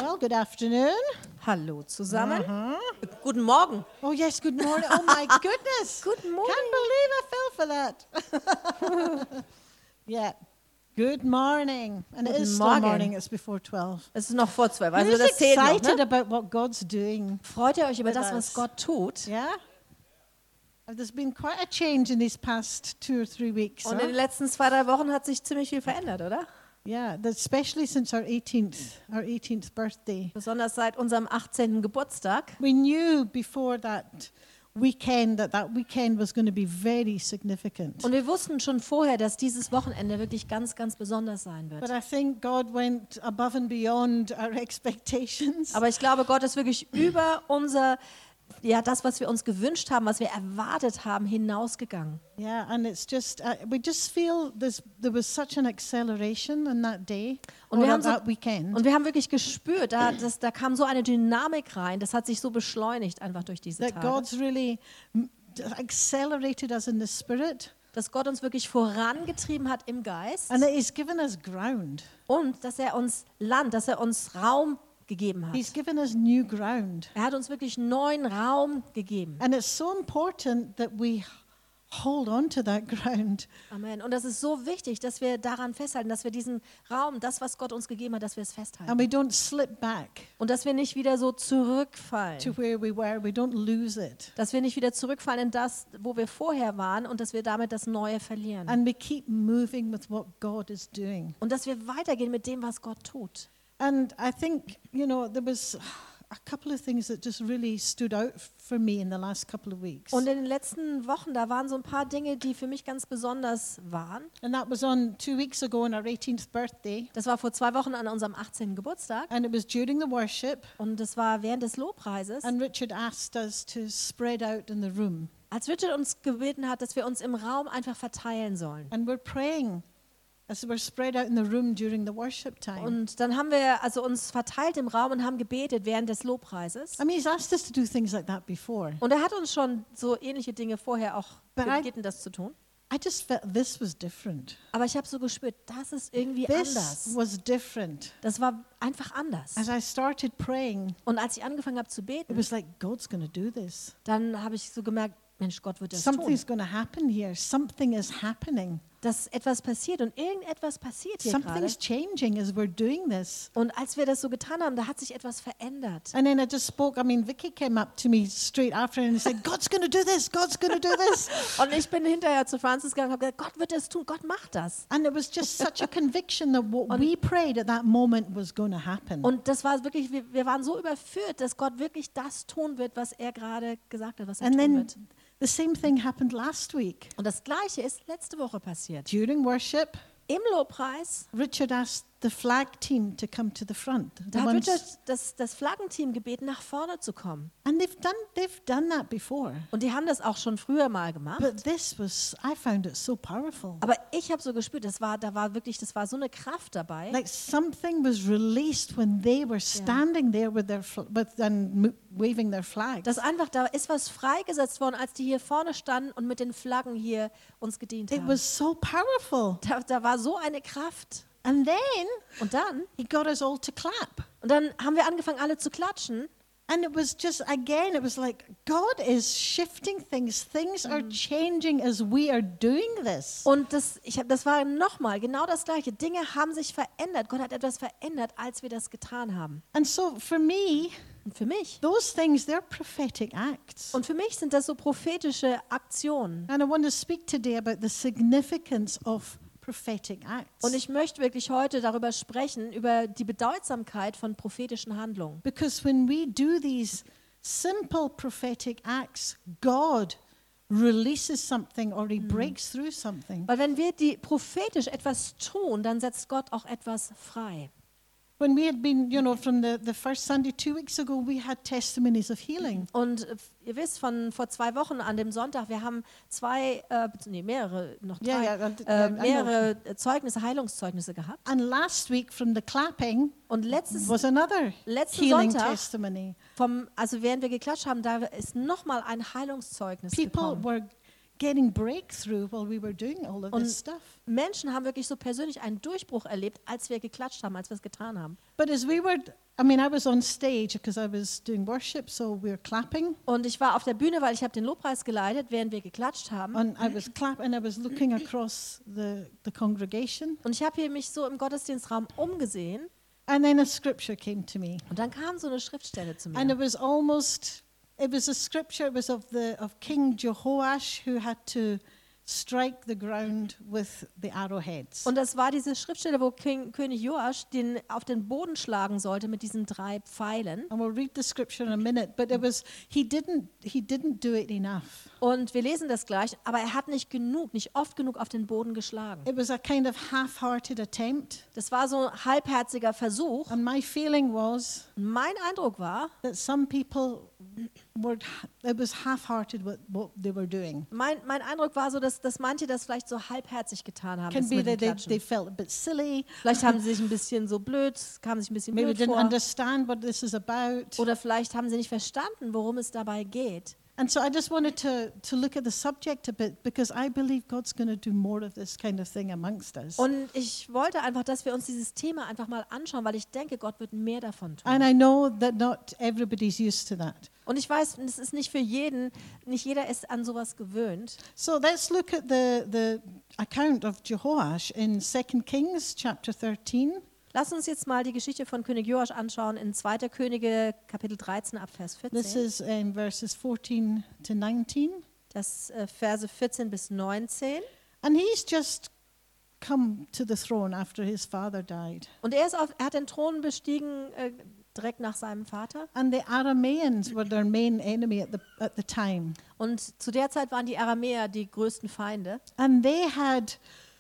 Well, good afternoon. Hallo zusammen. Guten Morgen. Oh, yes, good morning. Oh, my goodness. Good morning. Can't believe I fell for that. Yeah. Good morning. And it Guten is still Morgen. morning. It's before 12. Es ist noch vor 12, also Who's das zählt noch, excited ne? about what God's doing? Freut ihr euch über with das, us? was Gott tut? Yeah? There's been quite a change in these past 2 or 3 weeks. Und in den Huh? letzten 2-3 Wochen hat sich ziemlich viel verändert, oder? Yeah, especially since our 18th birthday. Besonders seit unserem 18. Geburtstag. We knew before that weekend that weekend was going to be very significant. Und wir wussten schon vorher, dass dieses Wochenende wirklich ganz, ganz besonders sein But wird. I think God went above and beyond our expectations. Aber ich glaube, Gott ist wirklich über das, was wir uns gewünscht haben, was wir erwartet haben, hinausgegangen. Yeah, and it's just we just feel there was such an acceleration in that day Und or wir haben that weekend. Und wir haben wirklich gespürt, da kam so eine Dynamik rein, das hat sich so beschleunigt einfach durch diese That Tage. God's really accelerated us in the spirit, Dass Gott uns wirklich vorangetrieben hat im Geist and that He's given us ground. und dass er uns Land, dass er uns Raum gegeben hat. He's given us new ground, Er hat uns wirklich neuen Raum gegeben. and it's so important that we hold on to that ground. Amen. Und das ist so wichtig, dass wir daran festhalten, dass wir diesen Raum, das, was Gott uns gegeben hat, dass wir es festhalten. And we don't slip back Und dass wir nicht wieder so zurückfallen. to where we were. We don't lose it. Dass wir nicht wieder zurückfallen in das, wo wir vorher waren und dass wir damit das Neue verlieren. And we keep moving with what God is doing. Und dass wir weitergehen mit dem, was Gott tut. And I think, there was a couple of things that just really stood out for me in the last couple of weeks. Und in den letzten Wochen, da waren so ein paar Dinge, die für mich ganz besonders waren. And that was on 2 weeks ago on our 18th birthday. Das war vor 2 Wochen an unserem 18. Geburtstag. And it was during the worship. Und das war während des Lobpreises. And Richard asked us to spread out in the room. Als Richard uns gebeten hat, dass wir uns im Raum einfach verteilen sollen. And we're praying as we're spread out in the room during the worship time. Und dann haben wir also uns verteilt im Raum und haben gebetet während des Lobpreises. I mean, he's asked us to do things like that before. Und er hat uns schon so ähnliche Dinge vorher auch But I- gebeten, das zu tun. I just felt this was different. Aber ich habe so gespürt, das ist irgendwie This anders. was different. Das war einfach anders. As I started praying, Und als ich angefangen habe zu it beten, was like, God's going to do this. dann habe ich so gemerkt, Mensch, Gott wird das tun. Something's going to happen here. Something is happening. Dass etwas passiert und irgendetwas passiert hier gerade. Something's changing as we're doing this. Und als wir das so getan haben, da hat sich etwas verändert. And then I just spoke. I mean, Vicky came up to me straight after and said, God's going to do this. God's going to do this. Und ich bin hinterher zu Francis gegangen und habe gesagt, Gott wird das tun, Gott macht das. And it was just such a conviction that what we prayed at that moment was going to happen. Und das war wirklich, wir waren so überführt, dass Gott wirklich das tun wird, was er gerade gesagt hat, was er And tun then wird. the same thing happened last week. Und das Gleiche ist letzte Woche passiert. During worship, Im Lobpreis, Richard asked the flag team to come to the front. The da hat ones- Richard das Flaggenteam gebeten, nach vorne zu kommen. and they've done that before. Und die haben das auch schon früher mal gemacht. But I found it so powerful. Aber ich habe so gespürt, das war so eine Kraft dabei. Like something was released when they were standing there with waving their flags. Dass einfach, da ist was freigesetzt worden, als die hier vorne standen und mit den Flaggen hier uns gedient It haben. was so powerful. Da war so eine Kraft. And then Und dann, he got us all to clap. haben wir angefangen, alle zu klatschen. And it was just, again, it was like, God is shifting things. Things are changing as we are doing this. Und das war nochmal genau das Gleiche. Dinge haben sich verändert. Gott hat etwas verändert, als wir das getan haben. And so for me, Und für mich those things, they're prophetic acts. sind das so prophetische Aktionen. And I want to speak today about the significance of prophetic acts. Und ich möchte wirklich heute darüber sprechen, über die Bedeutsamkeit von prophetischen Handlungen. Because when we do these simple prophetic acts, God releases something or he breaks through something. Weil wenn wir die prophetisch etwas tun, dann setzt Gott auch etwas frei. When we had been, from the first Sunday 2 weeks ago, we had testimonies of healing. Und ihr wisst, von vor 2 Wochen an dem Sonntag, wir haben mehrere Zeugnisse, Heilungszeugnisse gehabt. And last week from the clapping Und letzten was another healing Sonntag, testimony. während wir geklatscht haben, da ist nochmal ein Heilungszeugnis People gekommen. were getting breakthrough while we were doing all of Und this stuff. Menschen haben wirklich so persönlich einen Durchbruch erlebt, als wir geklatscht haben, als wir es getan haben. But as we were I mean, I was on stage because I was doing worship, so we were clapping. Und ich war auf der Bühne, weil ich habe den Lobpreis geleitet, während wir geklatscht haben. And I was clapping, I was looking across the congregation. Und ich habe hier mich so im Gottesdienstraum umgesehen. And then a scripture came to me. Und dann kam so eine Schriftstelle zu And mir. it was a scripture, it was of King Jehoash, who had to strike the ground with the arrowheads. Und das war diese Schriftstelle, wo König Joasch auf den Boden schlagen sollte mit diesen 3 Pfeilen. And we'll read the scripture in a minute, but he didn't do it enough. Und wir lesen das gleich, aber er hat nicht oft genug auf den Boden geschlagen. It was a kind of half-hearted attempt. Das war so ein halbherziger Versuch. And my feeling was Und mein Eindruck war, that some people it was half-hearted what they were doing. mein Eindruck war so, dass manche das vielleicht so halbherzig getan haben. Can Das be mit dem that they Klatschen. felt a bit silly, Vielleicht haben sie sich ein bisschen so kamen sich ein bisschen maybe blöd didn't vor. understand what this is about. Oder vielleicht haben sie nicht verstanden, worum es dabei geht. And so I just wanted to look at the subject a bit because I believe God's going to do more of this kind of thing amongst us. Und ich wollte einfach, dass wir uns dieses Thema einfach mal anschauen, weil ich denke, Gott wird mehr davon tun. And I know that not everybody's used to that. Und ich weiß, es ist nicht für jeden, nicht jeder ist an sowas gewöhnt. So let's look at the account of Jehoash in 2 Kings chapter 13. Lass uns jetzt mal die Geschichte von König Joasch anschauen in 2. Könige Kapitel 13 ab Vers This 14. is in verses 14 to 19. Das Verse 14 bis 19. And he's just come to the throne after his father died. Und er hat den Thron bestiegen direkt nach seinem Vater. And the Arameans were their main enemy at the time. Und zu der Zeit waren die Aramäer die größten Feinde. And they had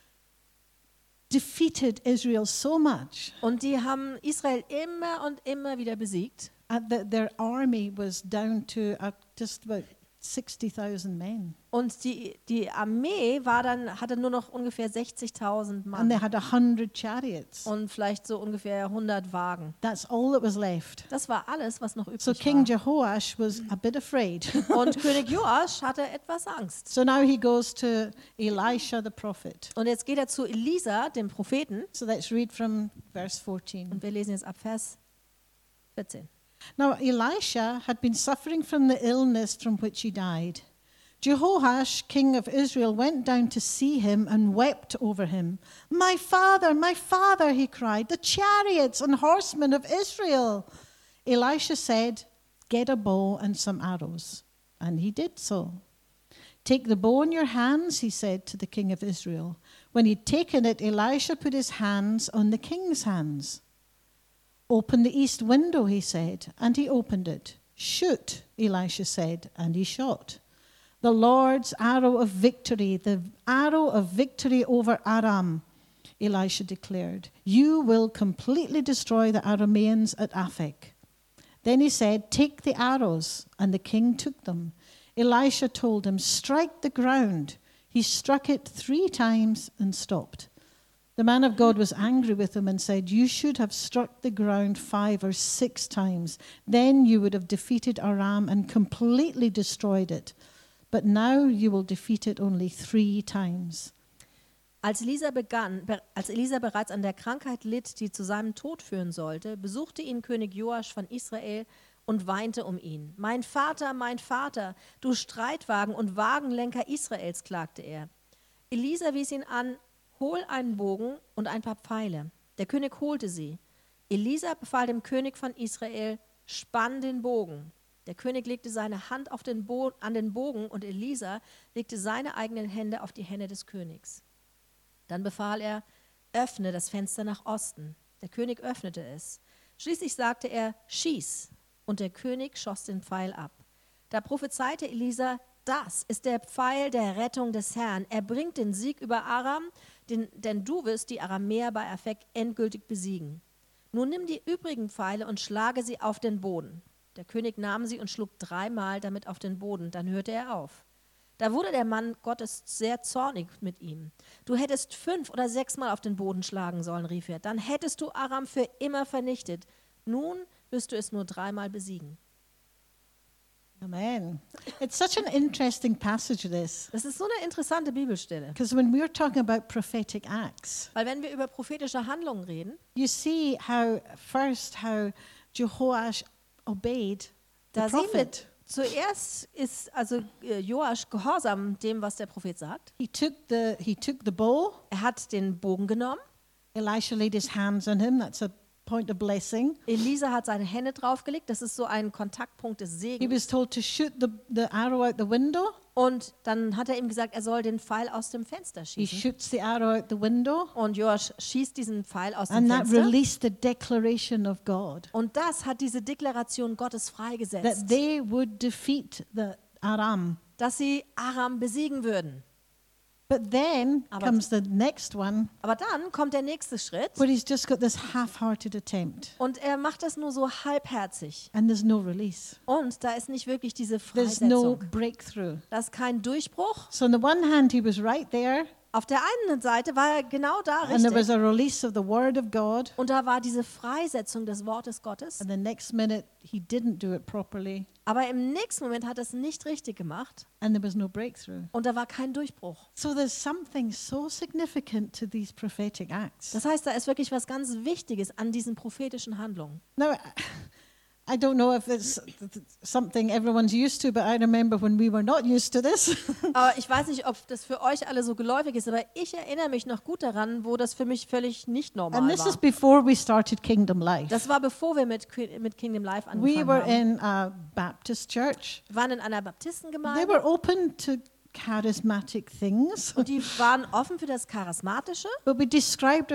defeated Israel so much Und die haben Israel immer und immer wieder besiegt. that their army was down to just about 60,000 men. Und die Armee hatte nur noch ungefähr 60.000 And Mann they had 100 chariots. und vielleicht so ungefähr 100 Wagen. That's all that was left. Das war alles, was noch übrig So King war. Jehoash was a bit afraid. Und König Joasch hatte etwas Angst. So now he goes to Elisha the prophet. Und jetzt geht er zu Elisa, dem Propheten, So let's read from verse 14. und wir lesen jetzt ab Vers 14. Now Elisha had been suffering from the illness from which he died. Jehoash, king of Israel, went down to see him and wept over him. My father, he cried, the chariots and horsemen of Israel. Elisha said, get a bow and some arrows. And he did so. Take the bow in your hands, he said to the king of Israel. When he'd taken it, Elisha put his hands on the king's hands. Open the east window, he said, and he opened it. Shoot, Elisha said, and he shot. The Lord's arrow of victory, the arrow of victory over Aram, Elisha declared. You will completely destroy the Arameans at Aphek. Then he said, take the arrows, and the king took them. Elisha told him, strike the ground. He struck it 3 times and stopped. The man of God was angry with him and said, you should have struck the ground 5 or 6 times. Then you would have defeated Aram and completely destroyed it. But now you will defeat it only 3 times. Als Elisa bereits an der Krankheit litt, die zu seinem Tod führen sollte, besuchte ihn König Joasch von Israel und weinte um ihn. Mein Vater, du Streitwagen und Wagenlenker Israels, klagte er. Elisa wies ihn an, hol einen Bogen und ein paar Pfeile. Der König holte sie. Elisa befahl dem König von Israel, spann den Bogen. Der König legte seine Hand an den Bogen und Elisa legte seine eigenen Hände auf die Hände des Königs. Dann befahl er, öffne das Fenster nach Osten. Der König öffnete es. Schließlich sagte er, schieß. Und der König schoss den Pfeil ab. Da prophezeite Elisa, das ist der Pfeil der Rettung des Herrn. Er bringt den Sieg über Aram, denn du wirst die Aramäer bei Aphek endgültig besiegen. Nun nimm die übrigen Pfeile und schlage sie auf den Boden. Der König nahm sie und schlug 3-mal damit auf den Boden. Dann hörte er auf. Da wurde der Mann Gottes sehr zornig mit ihm. Du hättest 5 oder 6-mal auf den Boden schlagen sollen, rief er. Dann hättest du Aram für immer vernichtet. Nun wirst du es nur 3-mal besiegen. Amen. It's such an interesting passage, this. Das ist so eine interessante Bibelstelle. Because when we're talking about prophetic acts, Weil wenn wir über prophetische Handlungen reden, you see how Jehoash obeyed the Da sehen wir, prophet. zuerst ist also Joasch gehorsam dem, was der Prophet sagt. He took the bow. Er hat den Bogen genommen. Elisha laid his hands on him. That's a point of blessing. Elisa hat seine Hände draufgelegt. Das ist so ein Kontaktpunkt des He Segens. was told to shoot the arrow out the window. Und dann hat er ihm gesagt, er soll den Pfeil aus dem Fenster He schießen. shoots the arrow out the window. Und Joasch schießt diesen Pfeil aus dem And that Fenster. released the declaration of God Und das hat diese Deklaration Gottes that freigesetzt, they would defeat the Aram. dass sie Aram besiegen würden. But then Aber- comes the next one Aber dann kommt der nächste Schritt where he's just got this half-hearted attempt und er macht das nur so halbherzig. and there's no release. Und da ist nicht wirklich diese There's no Freisetzung. breakthrough. Da ist kein Durchbruch. So on the one hand, he was right there Auf der einen Seite war er genau da and there was richtig. a release of the word of God. Und da war diese Freisetzung des Wortes Gottes. And the next minute, he didn't do it properly Aber im nächsten Moment hat er es nicht richtig gemacht. and there was no breakthrough. Und da war kein Durchbruch. So there's something so significant to these prophetic acts. Das heißt, da ist wirklich was ganz Wichtiges an diesen prophetischen Handlungen. Now, I don't know if it's something everyone's used to, but I remember when we were not used to this. Aber ich weiß nicht, ob das für euch alle so geläufig ist, aber ich erinnere mich noch gut daran, wo das für mich völlig nicht normal And this is war. before we started Kingdom Life. Das war bevor wir mit Kingdom Life We angefangen were haben. in a Baptist church. Wir waren in einer They Baptistengemeinde were open to charismatic things, und die waren offen für das Charismatische, but we described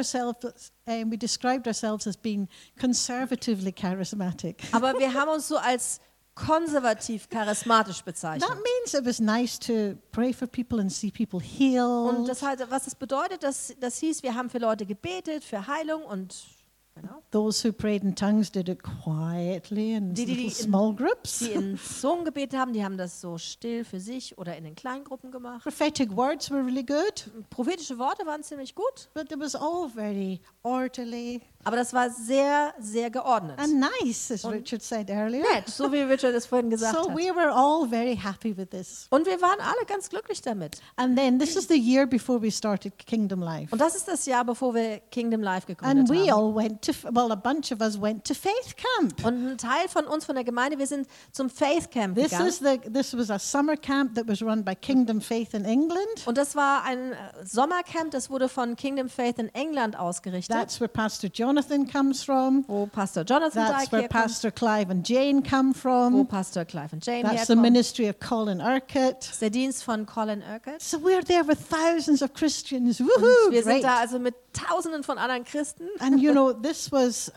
ourselves as being conservatively charismatic. aber wir haben uns so als konservativ charismatisch bezeichnet. That means it was nice to pray for people and see people Und healed. das halt, was das bedeutet, das hieß, wir haben für Leute gebetet, für Heilung und genau. Those who prayed in tongues did it quietly in Die little in- small groups. Die in Zungen gebetet haben, die haben das so still für sich oder in den Kleingruppen gemacht. Prophetic words were really good, Prophetische Worte waren ziemlich gut, but it was all very orderly aber das war sehr, sehr geordnet. and nice, as Richard said earlier. Nett, so wie Richard es vorhin gesagt So hat. we were all very happy with this. Und wir waren alle ganz glücklich damit. And then this is the year before we started Kingdom Life. Und das ist das Jahr, bevor wir Kingdom Life And gegründet we haben. all went to, well, a bunch of us went to Faith Camp. Und ein Teil von uns, von der Gemeinde, wir sind zum Faith Camp This gegangen. this was a summer camp that was run by Kingdom Faith in England. Und das war ein Sommercamp, das wurde von Kingdom Faith in England ausgerichtet, That's where Pastor Jonathan comes from. wo Pastor Jonathan That's Dyke where herkommt, Pastor Clive and Jane come wo from. Pastor Clive und Jane That's the herkommen. ministry of Colin Urquhart. Das ist der Dienst von Colin Urquhart. So we're there with thousands of Christians. Und Woohoo! wir sind Great. da also mit Tausenden von anderen Christen. And you know, this was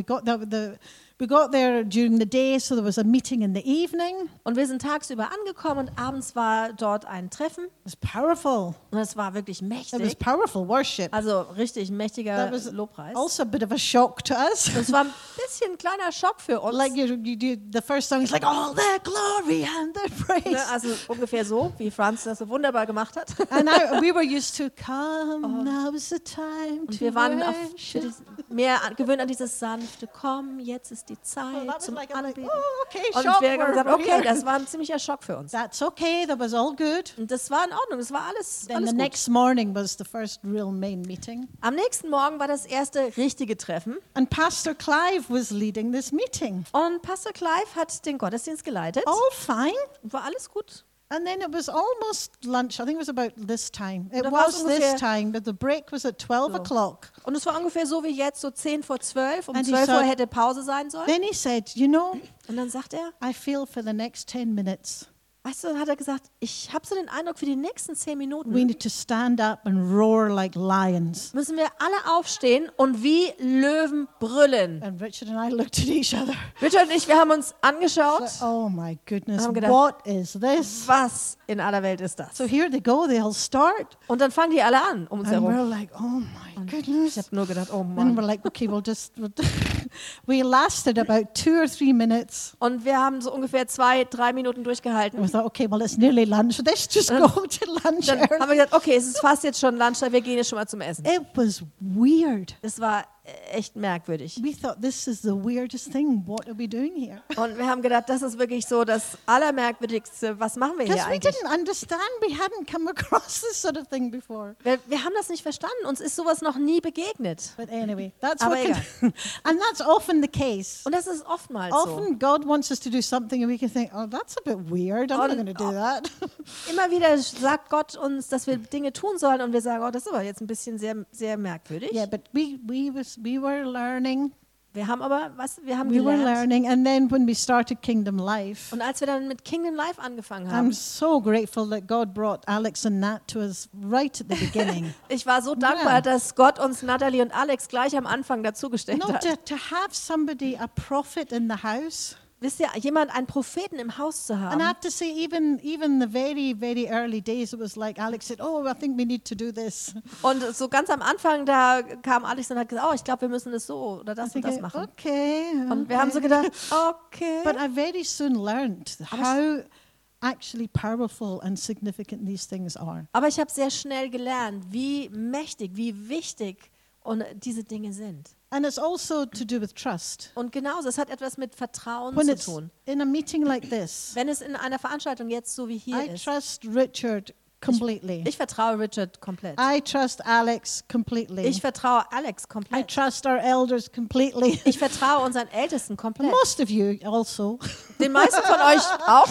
we got there during the day, so there was a meeting in the evening. Und wir sind tagsüber angekommen und abends war dort ein Treffen. It was powerful. Und es war wirklich It was mächtig. powerful worship. Also richtig mächtiger That was Lobpreis. also a bit of a shock to us. Das war ein bisschen ein kleiner Schock für uns. Like you do the first song is like all the glory and the praise. Ne, also ungefähr so, wie Franz das so wunderbar gemacht hat. And we were used to come, now is the time Und to wir waren worship. mehr gewöhnt an dieses sanfte Komm, jetzt ist die Well, Zeit that was zum like, I'm like, Anbeten. oh, okay, Und shock, wir haben gesagt, we're okay, here. das war ein ziemlicher Schock für uns. That's okay, that was all good. Und das war in Ordnung, das war alles Then the gut. next morning was the first real main meeting. Am nächsten Morgen war das erste richtige Treffen And Pastor Clive was leading this meeting. und Pastor Clive hat den Gottesdienst geleitet. All fine. Und war alles gut. And then it was almost lunch. I think it was about this time. It Da war was es this ungefähr- time, but the break was at 12 So. o'clock. Und es war ungefähr so wie jetzt, so 10 vor 12. Um And he 12 Uhr said- hätte Pause sein sollen. Then he said, you know, Und dann sagt er, I feel for the next 10 minutes, weißt du, dann hat er gesagt, ich habe so den Eindruck, für die nächsten 10 Minuten we need to stand up and roar like lions. müssen wir alle aufstehen und wie Löwen brüllen. And Richard and I looked at each other. Richard und ich, wir haben uns angeschaut, Like, oh my goodness, haben gedacht, what is this? was in aller Welt ist das? So here they go, they all start. Und dann fangen die alle an um uns And herum. we're like, oh my goodness. Ich habe nur gedacht, oh And Mann. we're like, okay, we lasted about 2 or 3 minutes. Und wir haben so ungefähr 2-3 Minuten And durchgehalten. we thought, okay, well, it's nearly lunch. Let's just go to lunch Dann haben wir early. gesagt, okay, es ist fast jetzt schon Lunchtime, wir gehen jetzt schon mal zum Essen. It was weird. Es war echt merkwürdig. We thought, this is the weirdest thing. What are we doing here? Und wir haben gedacht, das ist wirklich so das Allermerkwürdigste. Was machen wir hier Because we eigentlich? didn't understand. We hadn't come across this sort of thing before. Wir haben das nicht verstanden. Uns ist sowas noch nie begegnet. But anyway, that's Aber what egal. and that's often the case. Und das ist oftmals so. Often God wants us to do something and we can think, oh, that's a bit weird. I'm not Und- going to do that. Immer wieder sagt Gott uns, dass wir Dinge tun sollen und wir sagen, oh, das ist aber jetzt ein bisschen sehr, sehr merkwürdig. Yeah, but we were learning. Wir haben We were gelernt. learning. And then when we started Kingdom Life, Und als wir dann mit Kingdom Life angefangen I'm haben, so grateful that God brought Alex and Nat to us right at the beginning. ich war so dankbar, Ja. dass Gott uns Natalie und Alex gleich am Anfang dazugestellt No, hat. to have somebody, a prophet in the house. Wisst ihr, einen Propheten im Haus zu And I haben. have to say, even the very, very early days, it was like Alex said, oh, I think we need to do this. Und so ganz am Anfang, da kam Alex und hat gesagt, oh, ich glaube, wir müssen das so oder das und das Thinking, machen. okay. Und wir haben so gedacht, okay. But I very soon learned how actually powerful and significant these things are. Aber ich habe sehr schnell gelernt, wie mächtig, wie wichtig und diese Dinge sind. And it's also to do with trust. Und genauso, es hat etwas mit Vertrauen When zu it's tun. in a meeting like this, Wenn es in einer Veranstaltung jetzt so wie hier I ist, trust Richard completely. ich vertraue Richard komplett. I trust Alex completely. Ich vertraue Alex I komplett. trust our elders completely. Ich vertraue unseren Ältesten komplett. Most of you also. Den meisten von euch auch.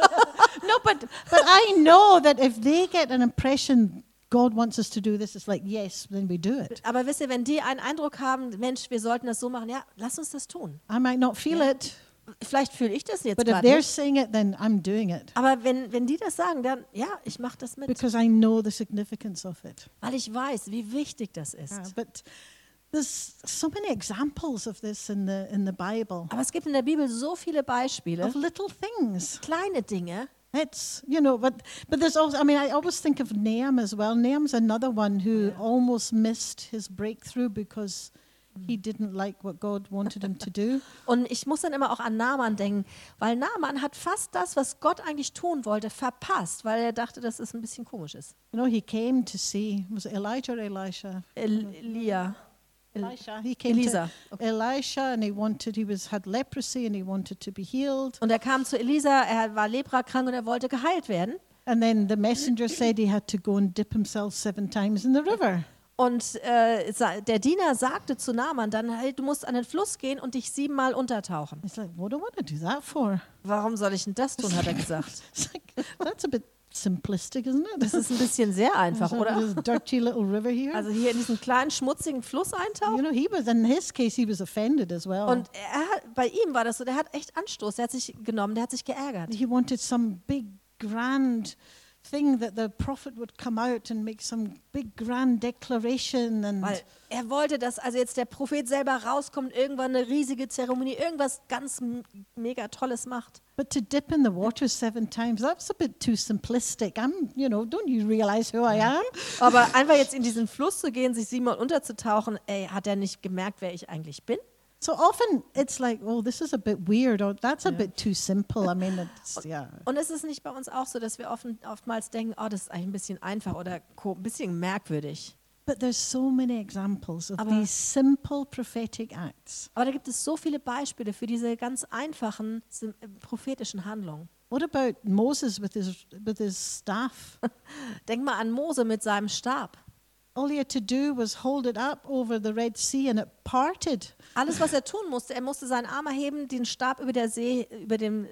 No, but I know that if they get an impression God wants us to do this, it's like, yes, then we do it. Aber wisst ihr, wenn die einen Eindruck haben, Mensch, wir sollten das so machen, ja, lass uns das tun. I might not feel it, Vielleicht fühle ich das jetzt but if gerade they're nicht. saying it, then I'm doing it Aber wenn die das sagen, dann ja, ich mache das mit, because I know the significance of it. weil ich weiß, wie wichtig das ist. But there's so many examples of this in the Bible Aber es gibt in der Bibel so viele Beispiele, of little things. kleine Dinge. It's, but there's also, I mean, I always think of Nahum as well. Nahum's another one who almost missed his breakthrough because he didn't like what God wanted him to do. Und ich muss dann immer auch an Naaman denken, weil Naaman hat fast das, was Gott eigentlich tun wollte, verpasst, weil er dachte, dass es ein bisschen komisch ist. He came to see, was it Elijah or Elisha? Elia. Elisha. He came Elisa. to Elisha and he had leprosy and he wanted to be healed. Und er kam zu Elisa, er war leprakrank und er wollte geheilt werden. And then the messenger said he had to go and dip himself 7 times in the river. Und der Diener sagte zu Naaman dann, hey, du musst an den Fluss gehen und dich 7-mal untertauchen. It's like, what do I want to do that for? Warum soll ich denn das tun, hat er gesagt. It's like, that's a bit simplistic, isn't it? Das ist ein bisschen sehr einfach, So oder? this dirty little river here. Also hier in diesen kleinen, schmutzigen Fluss eintauchen. In his case, he was offended as well. Und bei ihm war das so, der hat echt Anstoß, der hat sich genommen, der hat sich geärgert. He wanted some big, grand thing that the prophet would come out and make some big, grand declaration. And Weil er wollte, dass also jetzt der Prophet selber rauskommt, irgendwann eine riesige Zeremonie, irgendwas ganz mega Tolles macht. but to dip in the water 7 times, that's a bit too simplistic. Don't you realize who I am? Aber einfach jetzt in diesen Fluss zu gehen, sich 7-mal unterzutauchen, hat er nicht gemerkt, wer ich eigentlich bin? So often it's like, oh, this is a bit weird, or that's a bit too simple. I mean, it's, yeah. Und ist es nicht bei uns auch so, dass wir oftmals denken, oh, das ist eigentlich ein bisschen einfach oder ein bisschen merkwürdig. But there's so many examples of Aber- these simple prophetic acts. Aber da gibt es so viele Beispiele für diese ganz einfachen prophetischen Handlungen. What about Moses with his staff? Denk mal an Mose mit seinem Stab. All he had to do was hold it up over the Red Sea and it parted. Alles, was er tun musste, er musste seinen Arm erheben, den Stab über dem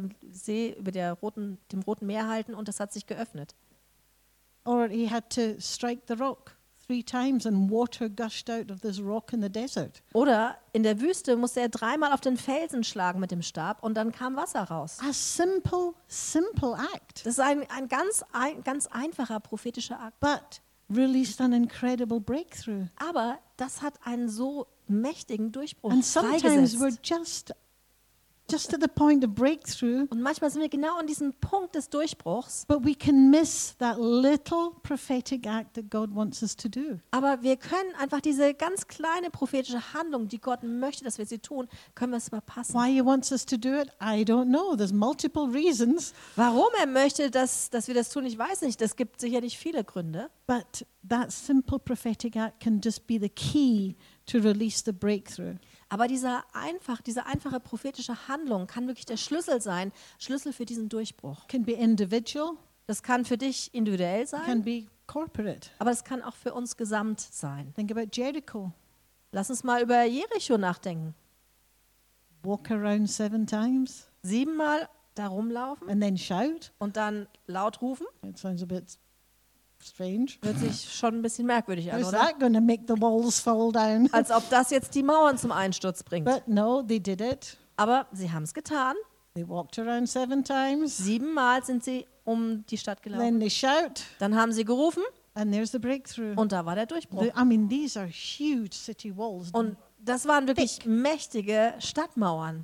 Roten Meer halten und das hat sich geöffnet. Or he had to strike the rock 3 times and water gushed out of this rock in the desert. Oder in der Wüste musste er 3-mal auf den Felsen schlagen mit dem Stab und dann kam Wasser raus. A simple act, Das ist ein ganz einfacher prophetischer Akt. but released an incredible breakthrough. Aber das hat einen so mächtigen Durchbruch And sometimes we're freigesetzt. just at the point of breakthrough, Und manchmal sind wir genau an diesem Punkt des Durchbruchs, but we can miss that little prophetic act that God wants us to do. aber wir können einfach diese ganz kleine prophetische Handlung, die Gott möchte, dass wir sie tun, können wir es verpassen. Why he wants us to do it, I don't know. There's multiple reasons, Warum er möchte, dass wir das tun, ich weiß nicht. Es gibt sicherlich viele Gründe. but that simple prophetic act can just be the key to release the breakthrough. Aber diese einfache prophetische Handlung kann wirklich der Schlüssel sein, Schlüssel für diesen Durchbruch. Can be individual, Das kann für dich individuell can sein, be corporate. aber es kann auch für uns gesamt sein. Think about Jericho. Lass uns mal über Jericho nachdenken. Walk around 7 times 7-mal da rumlaufen and then shout. und dann laut rufen, It sounds a bit strange. hört sich schon ein bisschen merkwürdig an, How's oder? that going to make the walls fall down? Als ob das jetzt die Mauern zum Einsturz bringt. But no, they did it. Aber sie haben es getan. They walked around 7 times. 7-mal sind sie um die Stadt gelaufen. Then they shout, Dann haben sie gerufen and there's the breakthrough. und da war der Durchbruch. I mean, these are huge city walls. Und das waren wirklich mächtige Stadtmauern.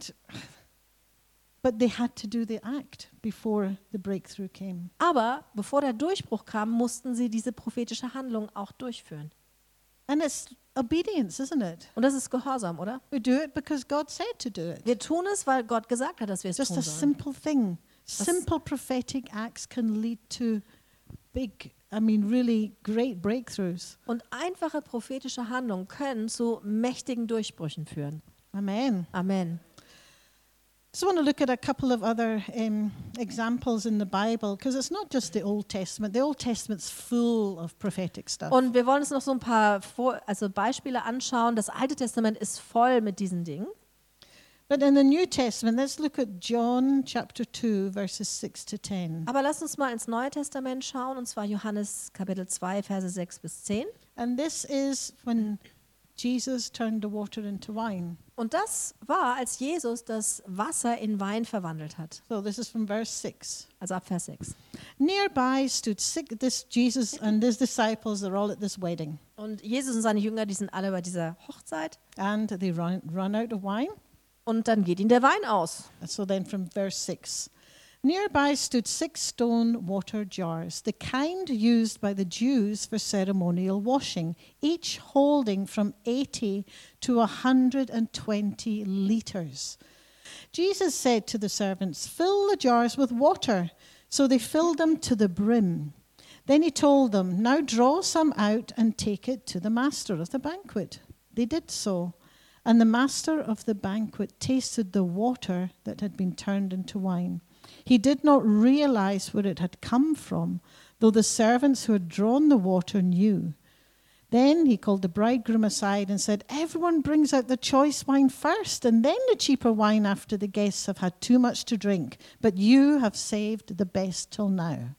But they had to do the act before the breakthrough came. Aber bevor der Durchbruch kam, mussten sie diese prophetische Handlung auch durchführen. And it's obedience, isn't it? Und das ist Gehorsam, oder? We do it because God said to do it. Wir tun es, weil Gott gesagt hat, dass wir es Just tun a sollen. simple thing. Simple prophetic acts can lead to big, really great breakthroughs. Und einfache prophetische Handlungen können zu mächtigen Durchbrüchen führen. Amen. Amen. I just want to look at a couple of other examples in the Bible, because it's not just the Old Testament. The Old Testament's full of prophetic stuff. Und wir wollen uns noch so ein paar Beispiele anschauen. Das Alte Testament ist voll mit diesen Dingen. But in the New Testament, let's look at John chapter 2, verses 6 to 10. Aber lasst uns mal ins Neue Testament schauen, und zwar Johannes Kapitel 2, Verse 6 bis 10. And this is when Jesus turned the water into wine. Und das war, als Jesus das Wasser in Wein verwandelt hat. So this is from verse 6. Also ab Vers 6. Nearby stood Jesus and his disciples, they're all at this wedding. Und Jesus und seine Jünger, die sind alle bei dieser Hochzeit. And they run out of wine. Und dann geht ihnen der Wein aus. And so then from verse 6. Nearby stood 6 stone water jars, the kind used by the Jews for ceremonial washing, each holding from 80 to 120 liters. Jesus said to the servants, "Fill the jars with water." So they filled them to the brim. Then he told them, "Now draw some out and take it to the master of the banquet." They did so. And the master of the banquet tasted the water that had been turned into wine. He did not realize where it had come from, though the servants who had drawn the water knew. Then he called the bridegroom aside and said, "Everyone brings out the choice wine first, and then the cheaper wine after the guests have had too much to drink. But you have saved the best till now."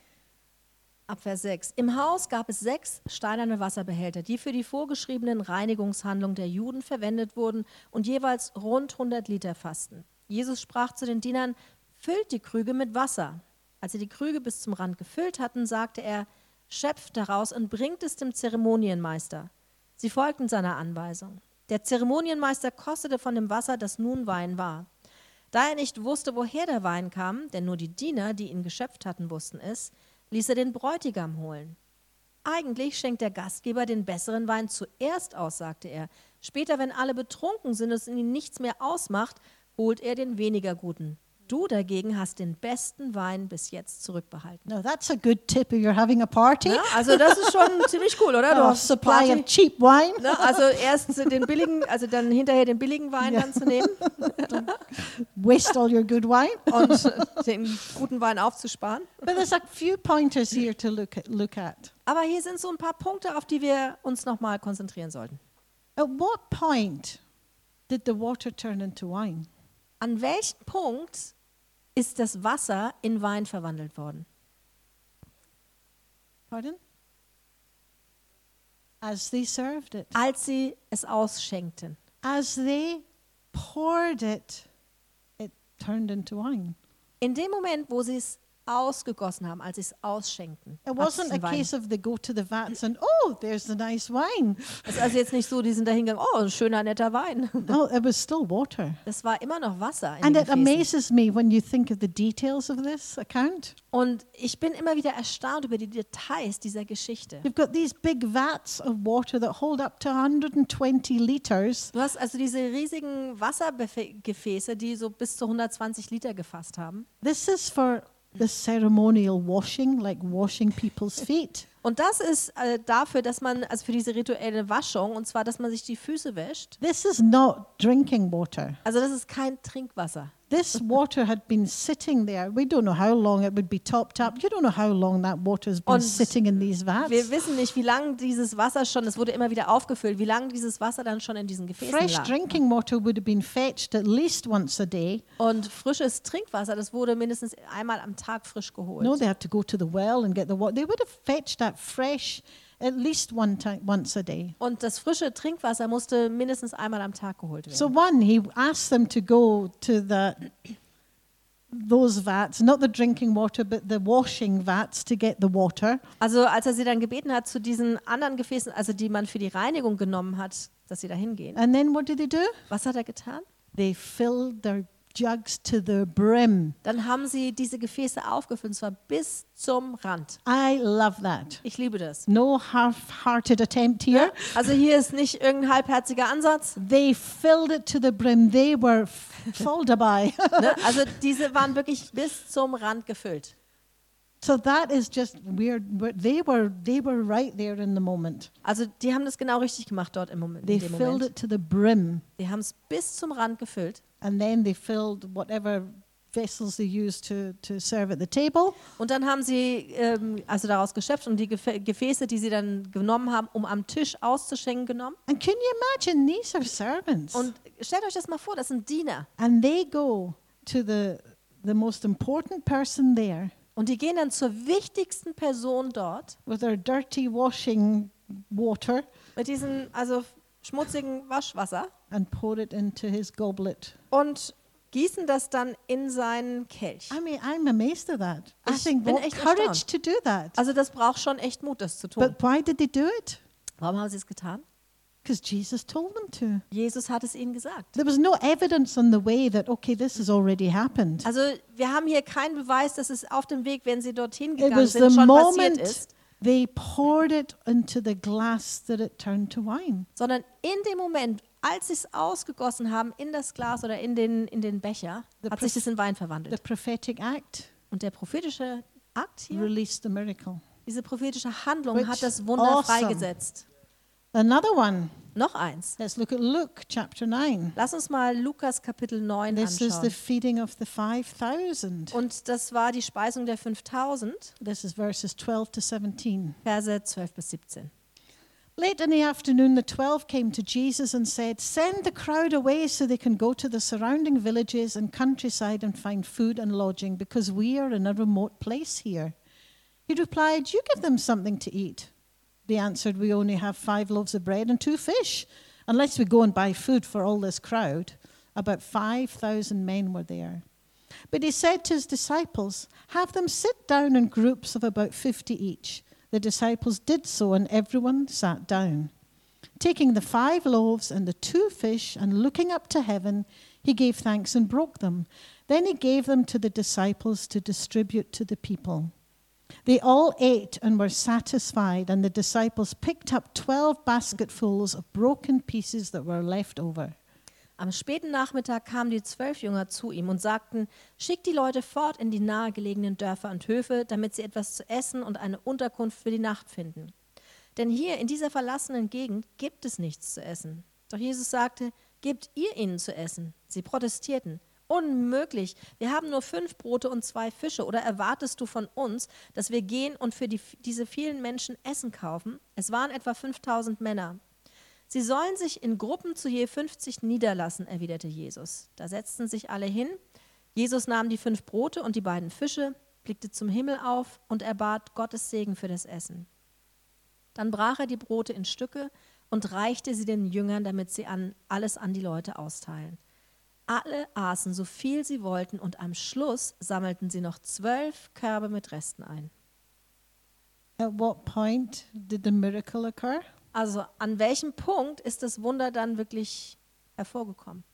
Ab Vers 6. Im Haus gab es 6 steinerne Wasserbehälter, die für die vorgeschriebenen Reinigungshandlungen der Juden verwendet wurden und jeweils rund 100 Liter fassten. Jesus sprach zu den Dienern: "Füllt die Krüge mit Wasser." Als sie die Krüge bis zum Rand gefüllt hatten, sagte er: "Schöpft daraus und bringt es dem Zeremonienmeister." Sie folgten seiner Anweisung. Der Zeremonienmeister kostete von dem Wasser, das nun Wein war. Da er nicht wusste, woher der Wein kam, denn nur die Diener, die ihn geschöpft hatten, wussten es, ließ er den Bräutigam holen. Eigentlich schenkt der Gastgeber den besseren Wein zuerst aus, sagte er. Später, wenn alle betrunken sind und es ihnen nichts mehr ausmacht, holt er den weniger guten. Du dagegen hast den besten Wein bis jetzt zurückbehalten. Now that's a good tip if you're having a party. Ja, also das ist schon ziemlich cool, oder? Du hast Supply Party, of cheap wine. ne? Also erst den billigen, also dann hinterher den billigen Wein dann zu nehmen Waste all your good wine. und den guten Wein aufzusparen. But there's a few pointers here to look at. Aber hier sind so ein paar Punkte, auf die wir uns nochmal konzentrieren sollten. At what point did the water turn into wine? An welchem Punkt ist das Wasser in Wein verwandelt worden? Pardon? As they served it. Als sie es ausschenkten. As they poured it, it turned into wine. In dem Moment, wo sie es ausgegossen haben, als sie es ausschenkten. It hat es wasn't a den Wein. case of they go to the vats and, oh, there's the nice wine. Es ist also jetzt nicht so, die sind da hingegangen, oh, ein schöner, netter Wein. No, it was still water. Das war immer noch Wasser in And den it Gefäßen. amazes me when you think of the details of this account. Und ich bin immer wieder erstaunt über die Details dieser Geschichte. You've got these big vats of water that hold up to 120 liters. Du hast also diese riesigen Wassergefäße, die so bis zu 120 Liter gefasst haben. This is for the ceremonial washing, like washing people's feet. Und das ist dafür, dass man, also für diese rituelle Waschung, und zwar, dass man sich die Füße wäscht. This is not drinking water. Also das ist kein Trinkwasser. This water had been sitting there. We don't know how long it would be topped up. You don't know how long that water has been Und sitting in these vats. Wir wissen nicht, wie lange dieses Wasser schon, es wurde immer wieder aufgefüllt, wie lange dieses Wasser dann schon in diesen Gefäßen Fresh lag. drinking water would have been fetched at least once a day. Und frisches Trinkwasser, das wurde mindestens einmal am Tag frisch geholt. No, they had to go to the well and get the water. They would have fetched that fresh at least once a day. Und das frische Trinkwasser musste mindestens einmal am Tag geholt werden. So one, he asked them to go to those vats, not the drinking water, but the washing vats to get the water. Also als er sie dann gebeten hat, zu diesen anderen Gefäßen, also die man für die Reinigung genommen hat, dass sie da hingehen. And then what did they do? Was hat er getan? They filled their jugs to the brim. Dann haben sie diese Gefäße aufgefüllt, und zwar bis zum Rand. I love that. Ich liebe das. No half-hearted attempt here. Also hier ist nicht irgendein halbherziger Ansatz. They filled it to the brim. They were full dabei. Ne? Also diese waren wirklich bis zum Rand gefüllt. So that is just weird. They were right there in the moment. Also die haben das genau richtig gemacht dort im Moment. They In dem filled Moment. it to the brim, Die haben es bis zum Rand gefüllt. and then they filled whatever vessels they used to serve at the table. Und dann haben sie also daraus geschöpft und die Gefäße, die sie dann genommen haben, um am Tisch auszuschenken, genommen. And can you imagine, these are servants, Und stellt euch das mal vor, das sind Diener. and they go to the most important person there Und die gehen dann zur wichtigsten Person dort with their dirty washing water mit diesem also schmutzigen Waschwasser and pour it into his goblet. und gießen das dann in seinen Kelch. I mean, I'm amazed at that. I Ich think bin what echt courage erstaunt. to do that. Also das braucht schon echt Mut, das zu tun. But why did they do it? Warum haben sie es getan? Because Jesus told them to. Jesus hat es ihnen gesagt. There was no evidence on the way that, okay, this has already happened. Also wir haben hier keinen Beweis, dass es auf dem Weg, wenn sie dorthin It gegangen was sind, the schon passiert moment ist, they poured it into the glass that it turned to wine. sondern in dem Moment, als sie es ausgegossen haben in das Glas oder in den Becher, hat sich das in Wein The verwandelt. prophetic act Und der prophetische Akt hier, released the miracle. diese prophetische Handlung Which hat das Wunder awesome. freigesetzt. Another one. Noch eins. Let's look at Luke chapter 9. Lass uns mal Lukas Kapitel 9 This is the anschauen. feeding of the 5,000. Und das war die Speisung der 5000, This is verses 12 to 17. Verse 12 bis 17. Late in the afternoon, the 12 came to Jesus and said, "Send the crowd away so they can go to the surrounding villages and countryside and find food and lodging, because we are in a remote place here." He replied, "You give them something to eat." They answered, "We only have 5 loaves of bread and 2 fish, unless we go and buy food for all this crowd." About 5,000 men were there. But he said to his disciples, "Have them sit down in groups of about 50 each." The disciples did so, and everyone sat down. Taking the 5 loaves and the 2 fish, and looking up to heaven, he gave thanks and broke them. Then he gave them to the disciples to distribute to the people. They all ate and were satisfied, and the disciples picked up 12 basketfuls of broken pieces that were left over. Am späten Nachmittag kamen die 12 Jünger zu ihm und sagten, schickt die Leute fort in die nahegelegenen Dörfer und Höfe, damit sie etwas zu essen und eine Unterkunft für die Nacht finden. Denn hier in dieser verlassenen Gegend gibt es nichts zu essen. Doch Jesus sagte, gebt ihr ihnen zu essen. Sie protestierten. Unmöglich, wir haben nur 5 Brote und 2 Fische. Oder erwartest du von uns, dass wir gehen und für diese vielen Menschen Essen kaufen? Es waren etwa 5000 Männer. Sie sollen sich in Gruppen zu je 50 niederlassen, erwiderte Jesus. Da setzten sich alle hin. Jesus nahm die 5 Brote und die 2 Fische, blickte zum Himmel auf und erbat Gottes Segen für das Essen. Dann brach er die Brote in Stücke und reichte sie den Jüngern, damit sie alles an die Leute austeilen. Alle aßen so viel sie wollten und am Schluss sammelten sie noch 12 Körbe mit Resten ein. At what point did the miracle occur? Also an welchem Punkt ist das Wunder dann wirklich hervorgekommen?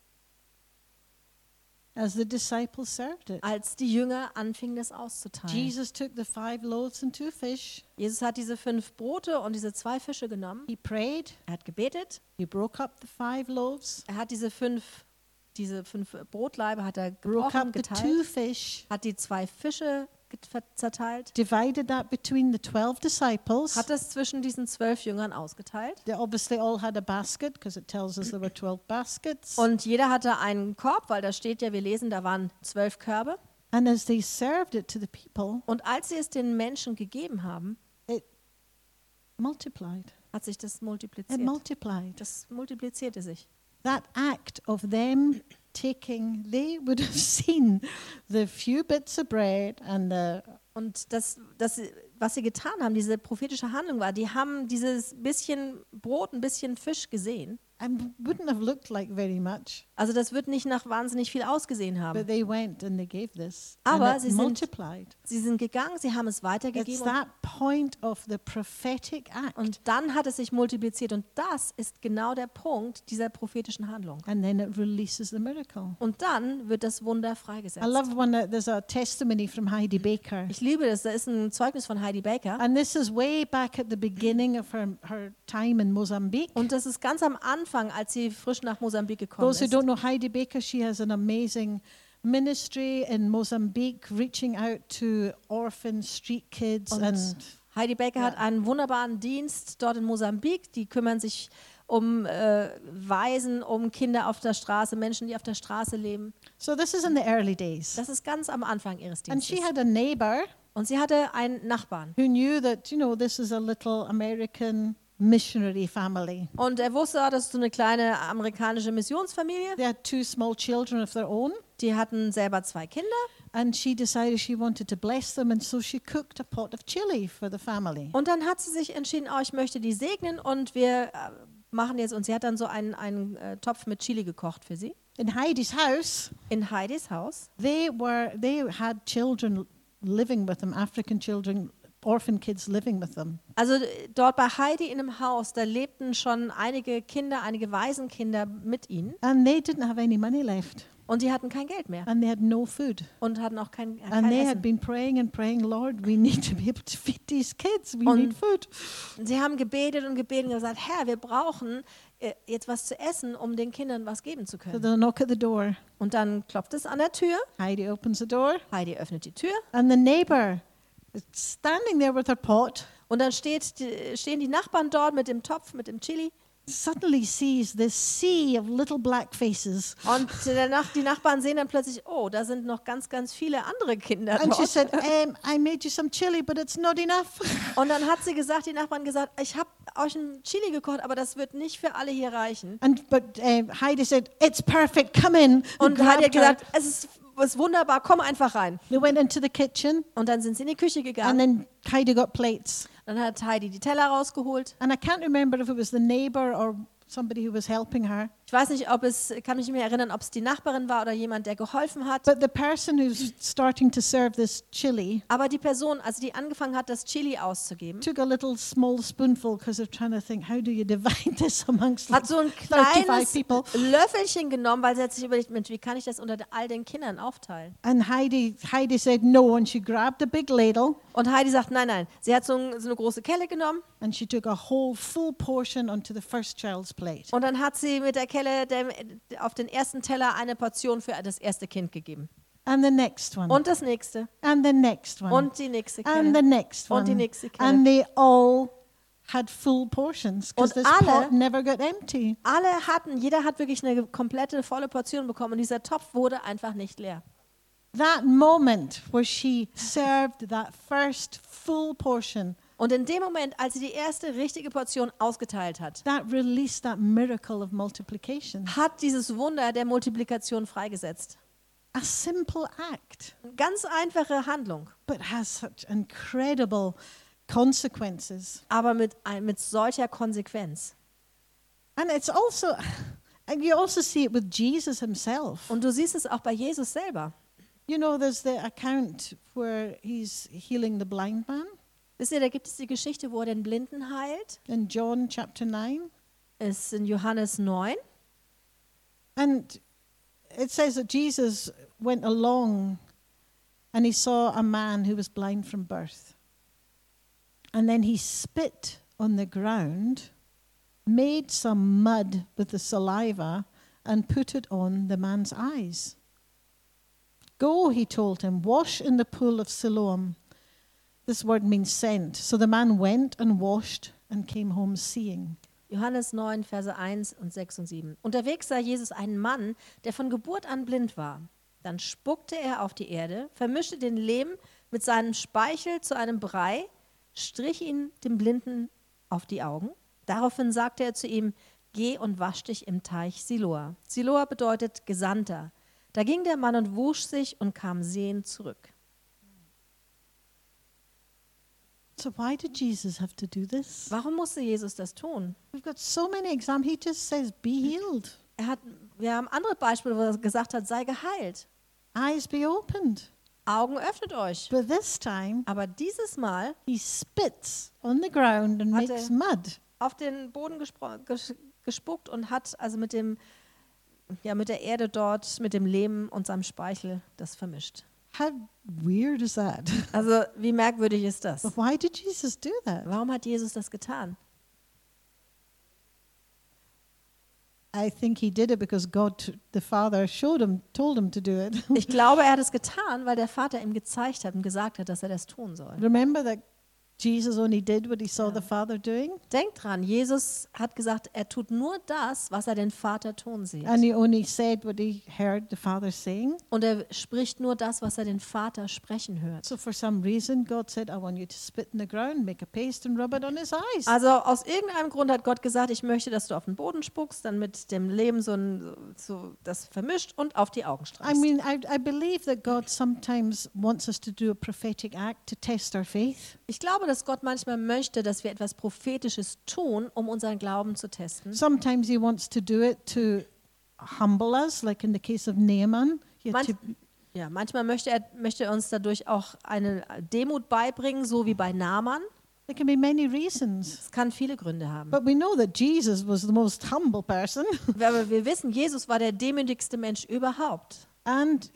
As the disciples served it. Als die Jünger anfingen, das auszuteilen. Jesus took the 5 loaves and 2 fish. Jesus hat diese 5 Brote und diese 2 Fische genommen. He prayed. Er hat gebetet. He broke up the 5 loaves. Er hat diese 5 Brotlaibe hat er Broke gebrochen, up the 2 geteilt. fish. Hat die 2 Fische zerteilt, divided that between the 12 disciples. hat es zwischen diesen 12 Jüngern ausgeteilt. They obviously all had a basket because it tells us there were 12 baskets. Und jeder hatte einen Korb, weil da steht ja, wir lesen, da waren 12 Körbe. And as they served it to the people, Und als sie es den Menschen gegeben haben, it multiplied. hat sich das It multipliziert. multiplied. Das multiplizierte sich. That act of them taking, they would have seen the few bits of bread and the Und das, was sie getan haben, diese prophetische Handlung war, die haben dieses bisschen Brot, ein bisschen Fisch gesehen. and wouldn't have looked like very much, Also das wird nicht nach wahnsinnig viel ausgesehen but haben. they went and they gave this. Aber and it sie sind- multiplied. Sie sind gegangen, sie haben es It's weitergegeben that point of the prophetic act. und dann hat es sich multipliziert. Und das ist genau der Punkt dieser prophetischen Handlung. And then it releases the miracle. Und dann wird das Wunder I freigesetzt. love there's a testimony from Heidi Baker. Ich liebe das, da ist ein Zeugnis von Heidi Baker. And this is way back at the beginning of her time in Mozambique. Und das ist ganz am Anfang, als sie frisch nach Mosambik gekommen Those who ist. don't know Heidi Baker, she has an amazing ministry in Mozambique, reaching out to orphan street kids Und and Heidi Baker hat einen wunderbaren Dienst dort in Mosambik. Die kümmern sich um Waisen, um Kinder auf der Straße, Menschen, die auf der Straße leben. so this is in the early days. Das ist ganz am Anfang ihres And she Dienstes. had a neighbor Und sie hatte einen Nachbarn. who knew that, this is a little American missionary family. Und er wusste, das ist so eine kleine amerikanische Missionsfamilie. They had 2 small children of their own. Die hatten selber 2 Kinder. And she decided she wanted to bless them, and so she cooked a pot of chili for the family. Und dann hat sie sich entschieden, ich möchte die segnen und wir machen jetzt, und sie hat dann so einen Topf mit Chili gekocht für sie. In Heidi's house, In Heidis Haus. they had children living with them, African children, orphan kids living with them. Also dort bei Heidi in einem Haus, da lebten schon einige Kinder, einige Waisenkinder mit ihnen. And they didn't have any money left, Und die hatten kein Geld mehr and they had no food. und hatten auch kein And they had Essen. been praying and praying, Lord, we need to be able to feed these kids. We Und- need food. Sie haben gebetet und gesagt, Herr, wir brauchen jetzt was zu essen, um den Kindern was geben zu So können. they'll knock at the door. Und dann klopft es an der Tür. Heidi opens the door, Heidi öffnet die Tür. and the neighbor is standing there with her pot, Und dann stehen die Nachbarn dort mit dem Topf, mit dem Chili. suddenly sees this sea of little black faces. Und die Nachbarn sehen dann plötzlich, da sind noch ganz, ganz viele andere Kinder And she dort. said, I made you some chili, but it's not enough. Und dann hat sie gesagt, die Nachbarn gesagt, ich habe euch ein Chili gekocht, aber das wird nicht für alle hier reichen. But Heidi said, it's perfect, come in. Und And Heidi hat grabbed her. gesagt, es ist wunderbar, komm einfach rein. They went into the kitchen, Und dann sind sie in die Küche and gegangen. then Heidi got plates. Dann hat Heidi die Teller rausgeholt. And I can't remember if it was the neighbor or somebody who was helping her. Ich weiß nicht, kann mich nicht mehr erinnern, ob es die Nachbarin war oder jemand, der geholfen hat. But the person who's starting to serve this chili Aber die Person, also die angefangen hat, das Chili auszugeben, took a little small spoonful because they're trying to think, how do you divide this amongst hat so ein 35 kleines people? Löffelchen genommen, weil sie hat sich überlegt, Mensch, wie kann ich das unter all den Kindern aufteilen? And Heidi said no, and she grabbed a big ladle Und Heidi sagt, nein. Sie hat so eine große Kelle genommen and she took a whole full portion onto the first child's plate. und dann hat sie mit der Kelle auf den ersten Teller eine Portion für das erste Kind gegeben. And the next one. Und das nächste. And the next one. Und die nächste And the Kelle. next one. Und die nächste Kelle. And they all had full portions because Und this alle- pot never got empty. Jeder hat wirklich eine komplette, volle Portion bekommen und dieser Topf wurde einfach nicht leer. That moment where she served that first full portion, Und in dem Moment, als sie die erste richtige Portion ausgeteilt hat, that released that miracle of multiplication. hat dieses Wunder der Multiplikation freigesetzt. A simple act, Eine ganz einfache Handlung, but has such incredible consequences. aber mit solcher Konsequenz. And it's also, and you also see it with Jesus himself. Und du siehst es auch bei Jesus selber. There's the account where he's healing the blind man Wisst ihr, da gibt es die Geschichte, wo er den Blinden heilt. in John chapter 9. Ist in Johannes 9. And it says that Jesus went along and he saw a man who was blind from birth. And then he spit on the ground, made some mud with the saliva, and put it on the man's eyes. Go, he told him, wash in the pool of Siloam. This word means sent. So the man went and washed and came home seeing. Johannes 9, Verse 1 und 6 und 7. Unterwegs sah Jesus einen Mann, der von Geburt an blind war. Dann spuckte er auf die Erde, vermischte den Lehm mit seinem Speichel zu einem Brei, strich ihn dem Blinden auf die Augen. Daraufhin sagte er zu ihm, geh und wasch dich im Teich Siloa. Siloa bedeutet Gesandter. Da ging der Mann und wusch sich und kam sehend zurück. So why did Jesus have to do this? Warum musste Jesus das tun? We've got so many examples. He just says, be healed. Wir haben andere Beispiele, wo er gesagt hat, sei geheilt. Eyes be opened. Augen öffnet euch. But this time, Aber dieses Mal he spits on the ground and Hatte- makes mud. auf den Boden gespuckt und hat also mit der Erde dort, mit dem Lehm und seinem Speichel das vermischt. How weird is that? Also wie merkwürdig ist das? But why did Jesus do that? Warum hat Jesus das getan? I think he did it because God, the Father, told him to do it. Ich glaube, er hat es getan, weil der Vater ihm gezeigt hat und gesagt hat, dass er das tun soll. Remember that Jesus only did what he saw the Father doing? Denkt dran, Jesus hat gesagt, er tut nur das, was er den Vater tun sieht. And he only said what he heard the Father saying. Und er spricht nur das, was er den Vater sprechen hört. So for some reason, God said, I want you to spit in the ground, make a paste and rub it on his eyes. Also aus irgendeinem Grund hat Gott gesagt, ich möchte, dass du auf den Boden spuckst, dann mit dem Lehm so das vermischt und auf die Augen I streichst. mean, I believe that God sometimes wants us to do a prophetic act to test our faith. Ich glaube, dass Gott manchmal möchte, dass wir etwas Prophetisches tun, um unseren Glauben zu testen. Sometimes he wants to do it to humble us, like in the case of Naaman. He had Manch, ja, manchmal möchte er uns dadurch auch eine Demut beibringen, so wie bei Naaman. there can be many reasons. Es kann viele Gründe haben. But we know that Jesus was the most humble person. Aber wir wissen, Jesus war der demütigste Mensch überhaupt. And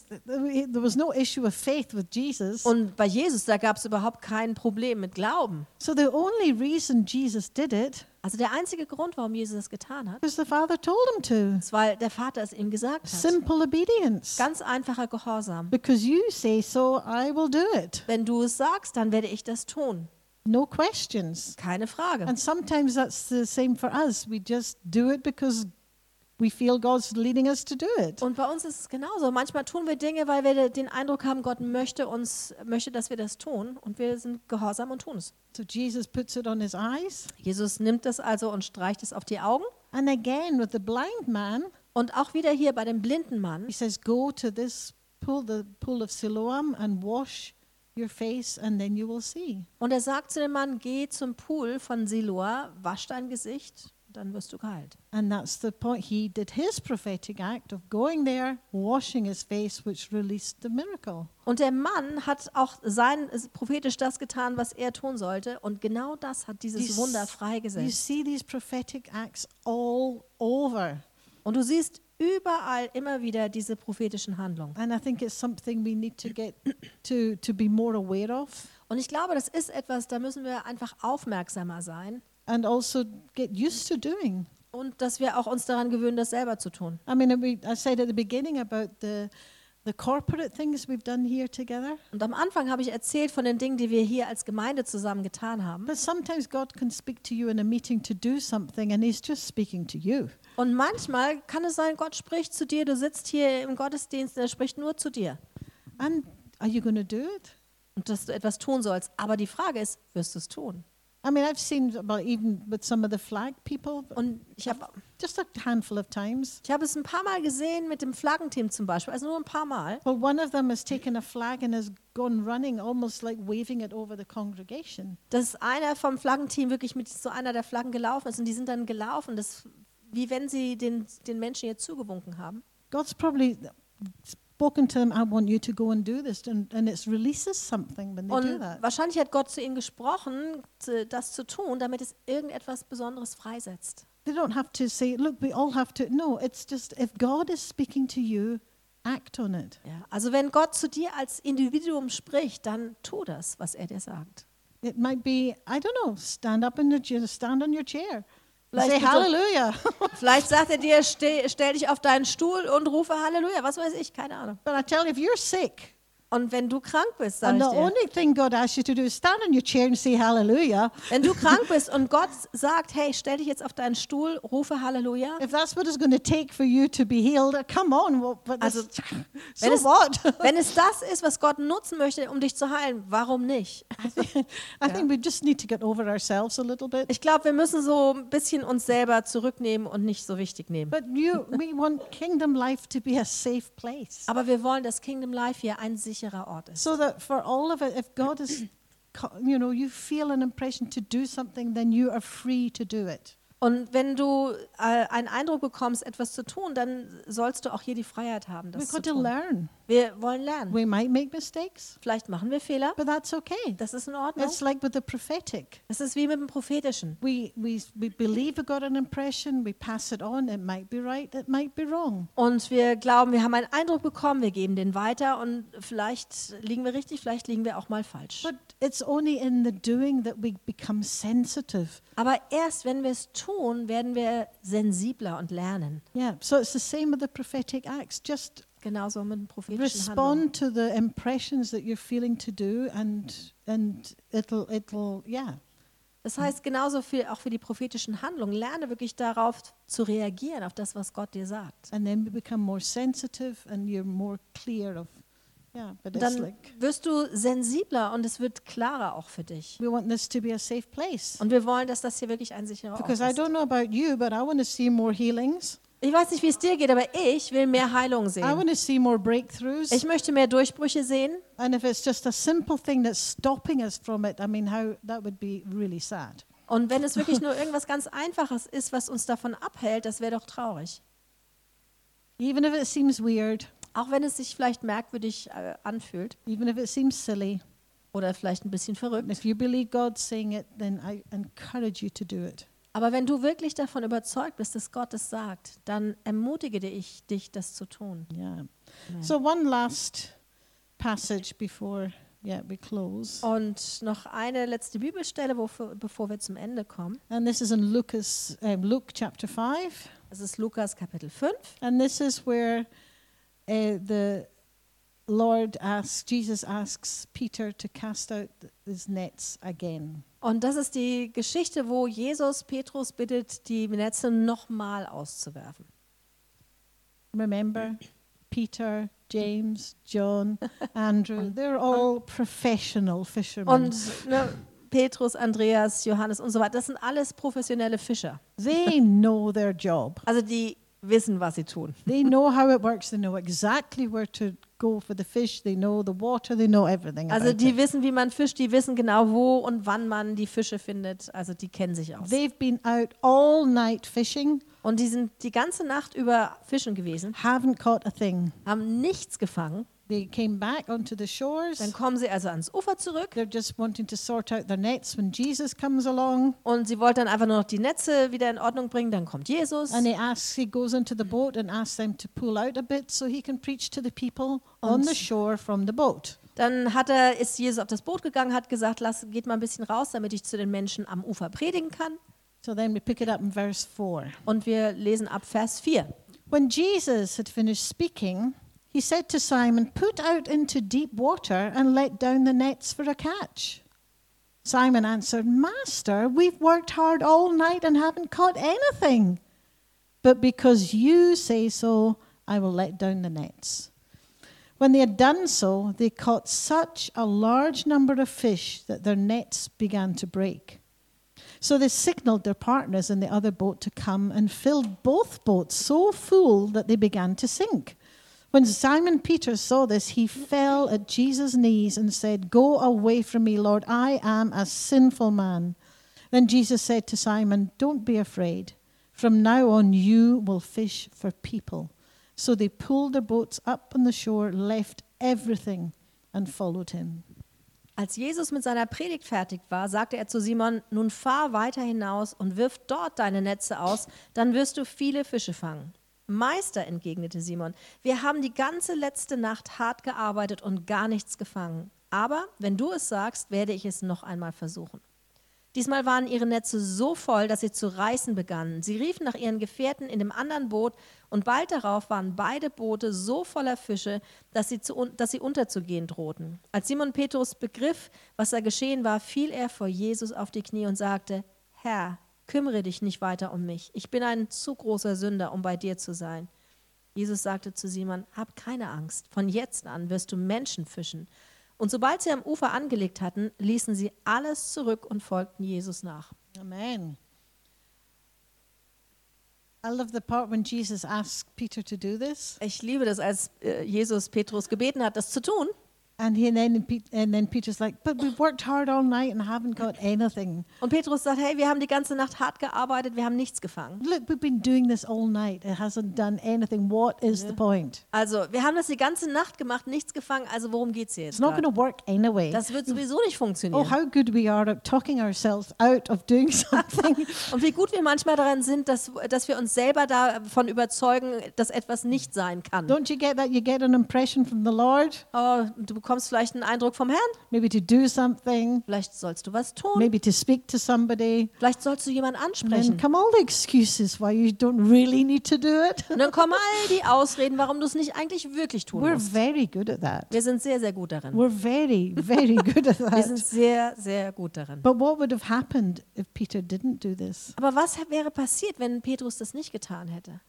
there was no issue of faith with Jesus. Und bei Jesus, da gab es überhaupt kein Problem mit Glauben. So the only reason Jesus did it Also der einzige Grund, warum Jesus das getan hat, was the Father told him to. ist, weil der Vater es ihm gesagt hat. Simple obedience. Ganz einfacher Gehorsam. Because you say so, I will do it. Wenn du es sagst, dann werde ich das tun. No questions. Keine Frage. And sometimes that's the same for us. We just do it because we feel God's leading us to do it. Und bei uns ist es genauso. Manchmal tun wir Dinge, weil wir den Eindruck haben, Gott möchte, dass wir das tun. Und wir sind gehorsam und tun es. So Jesus puts it on his eyes. Jesus nimmt es also und streicht es auf die Augen. And again with the blind man, Und auch wieder hier bei dem blinden Mann. he says, go to this pool, the pool of Siloam, and wash your face, and then you will see. Und er sagt zu dem Mann, geh zum Pool von Siloa, wasch dein Gesicht, dann wirst du geheilt. And that's the point. He did his prophetic act of going there, washing his face, which released the miracle. Und der Mann hat auch prophetisch das getan, was er tun sollte. Und genau das hat dieses Wunder You freigesetzt. see these prophetic acts all over. Und du siehst überall immer wieder diese prophetischen Handlungen. And I think it's something we need to get to be more aware of, Und ich glaube, das ist etwas, da müssen wir einfach aufmerksamer sein. and also get used to doing. Und dass wir auch uns daran gewöhnen, das selber zu tun. I mean, I said at the beginning about the corporate things we've done here together. Und am Anfang habe ich erzählt von den Dingen, die wir hier als Gemeinde zusammen getan haben. But sometimes God can speak to you in a meeting to do something, and He's just speaking to you. Und manchmal kann es sein, Gott spricht zu dir, du sitzt hier im Gottesdienst, er spricht nur zu dir. And are you going to do it? Und dass du etwas tun sollst. Aber die Frage ist, wirst du es tun? I mean, I've seen, well, even with some of the flag people, Und ich habe just a handful of times. es ein paar Mal gesehen mit dem Flaggenteam zum Beispiel, also nur ein paar Mal. Well, one of them has taken a flag and has gone running, almost like waving it over the congregation. Dass einer vom Flaggenteam wirklich mit so einer der Flaggen gelaufen ist und die sind dann gelaufen, wie wenn sie den Menschen jetzt zugewunken haben. God's probably spoken to them, I want you to go and do this, and it releases something when they do Und that. wahrscheinlich hat Gott zu ihnen gesprochen, das zu tun, damit es irgendetwas Besonderes freisetzt. They don't have to say, look, we all have to. No, it's just if God is speaking to you, act on it. Ja, also wenn Gott zu dir als Individuum spricht, dann tu das, was er dir sagt. It might be, I don't know, stand on your chair. Say hallelujah. Vielleicht sagt er dir, stell dich auf deinen Stuhl und rufe Halleluja. Was weiß ich, keine Ahnung. But I tell you, if you're sick, Und wenn du krank bist, sag and ich the dir, only thing God asks you to do is stand in your chair and say hallelujah, wenn du krank bist und Gott sagt, hey, stell dich jetzt auf deinen Stuhl, rufe Halleluja. if that's what it's going to take for you to be healed, come on. Well, but Also, so wenn es- what? Wenn es das ist, was Gott nutzen möchte, um dich zu heilen, warum nicht? I think we just need to get over ourselves a little bit. Ich glaube, wir müssen so ein bisschen uns selber zurücknehmen und nicht so wichtig nehmen. But we want kingdom life to be a safe place. Aber wir wollen, dass Kingdom Life hier ein sicherer Ort ist. So that for all of it, if God is, you feel an impression to do something, then you are free to do it. Und wenn du einen Eindruck bekommst, etwas zu tun, dann sollst du auch hier die Freiheit haben, das We've zu got to tun. learn. Wir wollen lernen. We might make mistakes, Vielleicht machen wir Fehler, but that's okay. das ist in Ordnung. It's like with the prophetic. Es ist wie mit dem Prophetischen. We believe we got an impression, we pass it on, it might be right, it might be wrong. Und wir glauben, wir haben einen Eindruck bekommen, wir geben den weiter und vielleicht liegen wir richtig, vielleicht liegen wir auch mal falsch. But it's only in the doing that we become sensitive. Aber erst wenn wir es tun, werden wir sensibler und lernen. Yeah, so it's the same with the prophetic acts. Just Genauso mit dem prophetischen Handlungen. respond to the impressions that you're feeling to do, and it'll yeah. Das heißt, genauso auch für die prophetischen Handlungen. Lerne wirklich darauf zu reagieren, auf das, was Gott dir sagt. And then we become more sensitive, and you're more clear of But it's Dann like wirst du sensibler und es wird klarer auch für dich. we want this to be a safe place. Und wir wollen, dass das hier wirklich ein sicherer Ort Because I ist. don't know about you, but I want to see more healings. Ich weiß nicht, wie es dir geht, aber ich will mehr Heilung I sehen. want to see more breakthroughs. Ich möchte mehr Durchbrüche sehen. And if it's just a simple thing that's stopping us from it, I mean, how that would be really sad. Und wenn es wirklich nur irgendwas ganz Einfaches ist, was uns davon abhält, das wäre doch traurig. Even if it seems weird, Auch wenn es sich vielleicht merkwürdig anfühlt even if it seems silly, oder vielleicht ein bisschen verrückt. if you believe God's saying it, then I encourage you to do it. Aber wenn du wirklich davon überzeugt bist, dass Gott es sagt, dann ermutige ich dich, das zu tun. Yeah. So one last passage before we close. Und noch eine letzte Bibelstelle, bevor wir zum Ende kommen. And this is in Luke chapter 5. Das ist Lukas Kapitel 5. And this is where the Jesus asks Peter to cast out his nets again. Und das ist die Geschichte, wo Jesus Petrus bittet, die Netze nochmal auszuwerfen. Remember, Peter, James, John, Andrew, they're all professional fishermen. Und Petrus, Andreas, Johannes und so weiter, das sind alles professionelle Fischer. They know their job. Also die wissen, was sie tun. They know how it works. They know exactly where to go for the fish. They know the water. They know everything Also about die it. wissen, wie man fischt, die wissen genau, wo und wann man die Fische findet. Also die kennen sich aus. They've been out all night fishing, Und die sind die ganze Nacht über fischen gewesen, haven't caught a thing. haben nichts gefangen. They came back onto the shores. Dann kommen sie also ans Ufer zurück They're just wanting to sort out their nets when Jesus comes along. und sie wollten dann einfach nur noch die Netze wieder in Ordnung bringen. Dann kommt Jesus And he goes into the boat and asks them to pull out a bit so he can preach to the people on the shore from the boat. Dann ist Jesus auf das Boot gegangen, hat gesagt, geht mal ein bisschen raus, damit ich zu den Menschen am Ufer predigen kann. So then we pick it up in verse 4. Und wir lesen ab Vers 4. When Jesus had finished speaking, he said to Simon, "Put out into deep water and let down the nets for a catch." Simon answered, "Master, we've worked hard all night and haven't caught anything. But because you say so, I will let down the nets." When they had done so, they caught such a large number of fish that their nets began to break. So they signaled their partners in the other boat to come and filled both boats so full that they began to sink. When Simon Peter saw this, he fell at Jesus' knees and said, "Go away from me, Lord, I am a sinful man." Then Jesus said to Simon, "Don't be afraid. From now on you will fish for people." So they pulled their boats up on the shore, left everything and followed him. Als Jesus mit seiner Predigt fertig war, sagte er zu Simon, nun fahr weiter hinaus und wirf dort deine Netze aus, dann wirst du viele Fische fangen. Meister, entgegnete Simon, wir haben die ganze letzte Nacht hart gearbeitet und gar nichts gefangen. Aber wenn du es sagst, werde ich es noch einmal versuchen. Diesmal waren ihre Netze so voll, dass sie zu reißen begannen. Sie riefen nach ihren Gefährten in dem anderen Boot und bald darauf waren beide Boote so voller Fische, dass sie unterzugehen drohten. Als Simon Petrus begriff, was da geschehen war, fiel er vor Jesus auf die Knie und sagte: Herr, kümmere dich nicht weiter um mich. Ich bin ein zu großer Sünder, um bei dir zu sein. Jesus sagte zu Simon: Hab keine Angst, von jetzt an wirst du Menschen fischen. Und sobald sie am Ufer angelegt hatten, ließen sie alles zurück und folgten Jesus nach. Amen. I love the part when Jesus asked Peter to do this. Ich liebe das, als Jesus Petrus gebeten hat, das zu tun. And then Peter's like, but we've worked hard all night and haven't got anything. Und Petrus sagt: Hey, wir haben die ganze Nacht hart gearbeitet, wir haben nichts gefangen. Look, we've been doing this all night. It hasn't done anything. What is the point? Also, wir haben das die ganze Nacht gemacht, nichts gefangen, also worum geht es jetzt? It's not gerade? going to work anyway. Das wird sowieso nicht Oh, funktionieren. how good we are at talking ourselves out of doing something. Und wie gut wir manchmal daran sind, dass wir uns selber davon überzeugen, dass etwas nicht sein kann. Don't you get that? You get an impression from the Lord, Oh, du bekommst vielleicht einen Eindruck vom Herrn. maybe to do something, Vielleicht sollst du was tun. maybe to speak to somebody. Vielleicht sollst du jemanden And then ansprechen. come all the excuses why you don't really need to do it. Und dann kommen all die Ausreden, warum du es nicht eigentlich wirklich tun We're musst. very good at that. Wir sind sehr, sehr gut darin. We're very, very good at Wir sind that. sehr, sehr gut darin. But what would have happened if Peter didn't do this? Aber was wäre passiert, wenn Petrus das nicht getan hätte?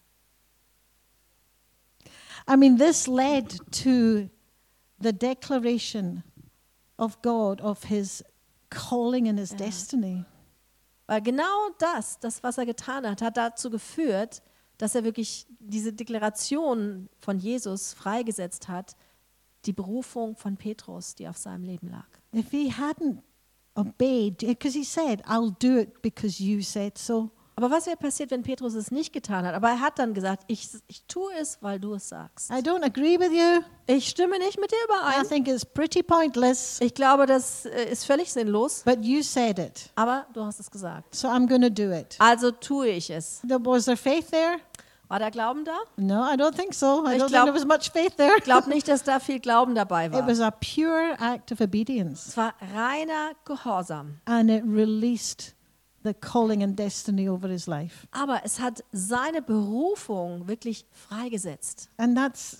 I mean, this led to the declaration of God of his calling and his destiny. Weil genau das, was er getan hat, hat dazu geführt, dass er wirklich diese Deklaration von Jesus freigesetzt hat, die Berufung von Petrus, die auf seinem Leben lag. If he hadn't obeyed, because he said, I'll do it because you said so. Aber was wäre passiert, wenn Petrus es nicht getan hat? Aber er hat dann gesagt, ich tue es, weil du es sagst. I don't agree with you. Ich stimme nicht mit dir I überein. think it's pretty pointless, Ich glaube, das ist völlig sinnlos, but you said it. aber du hast es gesagt. So I'm going to do it. Also tue ich es. Was there faith there? War der Glauben da? No, I don't think so. I Ich don't think glaub- there was much faith there. Ich glaube nicht, dass da viel Glauben dabei It war. was a pure act of obedience, Es war reiner Gehorsam. and it released the calling and destiny over his life. Aber es hat seine Berufung wirklich freigesetzt. And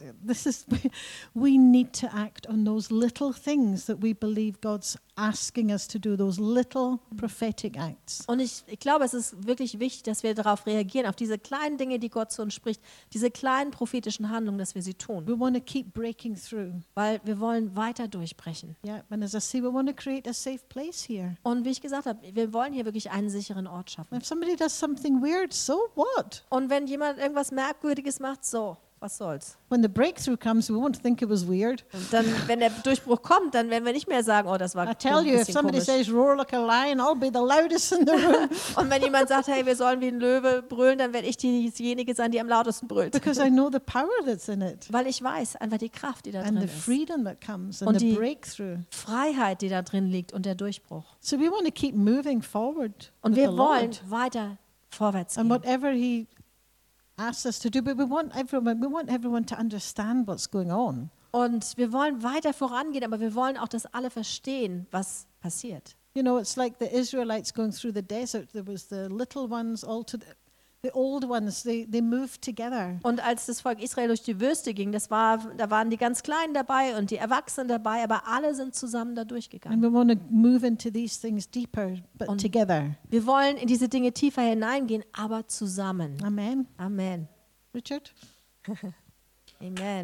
we need to act on those little things that we believe God's asking us to do, those little prophetic acts. Und ich glaube, es ist wirklich wichtig, dass wir darauf reagieren, auf diese kleinen Dinge, die Gott zu uns spricht, diese kleinen prophetischen Handlungen, dass wir sie tun. We want to keep breaking through. Weil wir wollen weiter durchbrechen. Yeah, and as I say, we want to create a safe place here. Und wie ich gesagt habe, wir wollen hier wirklich einen sicheren Ort schaffen. If somebody does something weird, so what? Und wenn jemand irgendwas Merkwürdiges macht, so, was soll's? When the breakthrough comes, we won't think it was weird. Und dann, wenn der Durchbruch kommt, dann werden wir nicht mehr sagen, oh, das war I tell you, if bisschen somebody komisch. says roar like a lion, I'll be the loudest in the room Und wenn jemand sagt, hey, wir sollen wie ein Löwe brüllen, dann werde ich diejenige sein, die am lautesten brüllt. because I know the power that's in it Weil ich weiß einfach die Kraft, die da and drin the ist. freedom that comes and Und the die- breakthrough. Freiheit, die da drin liegt und der Durchbruch. So we want to keep moving forward Und with wir the wollen Lord weiter vorwärts and gehen. whatever He asks us to do. But we want everyone to understand what's going on. Und wir wollen weiter vorangehen, aber wir wollen auch, dass alle verstehen, was passiert. You know, it's like the Israelites going through the desert. There was the little ones, the old ones. They moved together. Und als das Volk Israel durch die Wüste ging, da waren die ganz Kleinen dabei und die Erwachsenen dabei, aber alle sind zusammen da And durchgegangen. we want to move into these things deeper, but Und- together. Wir wollen in diese Dinge tiefer hineingehen, aber zusammen. Amen. Amen. Richard? Amen.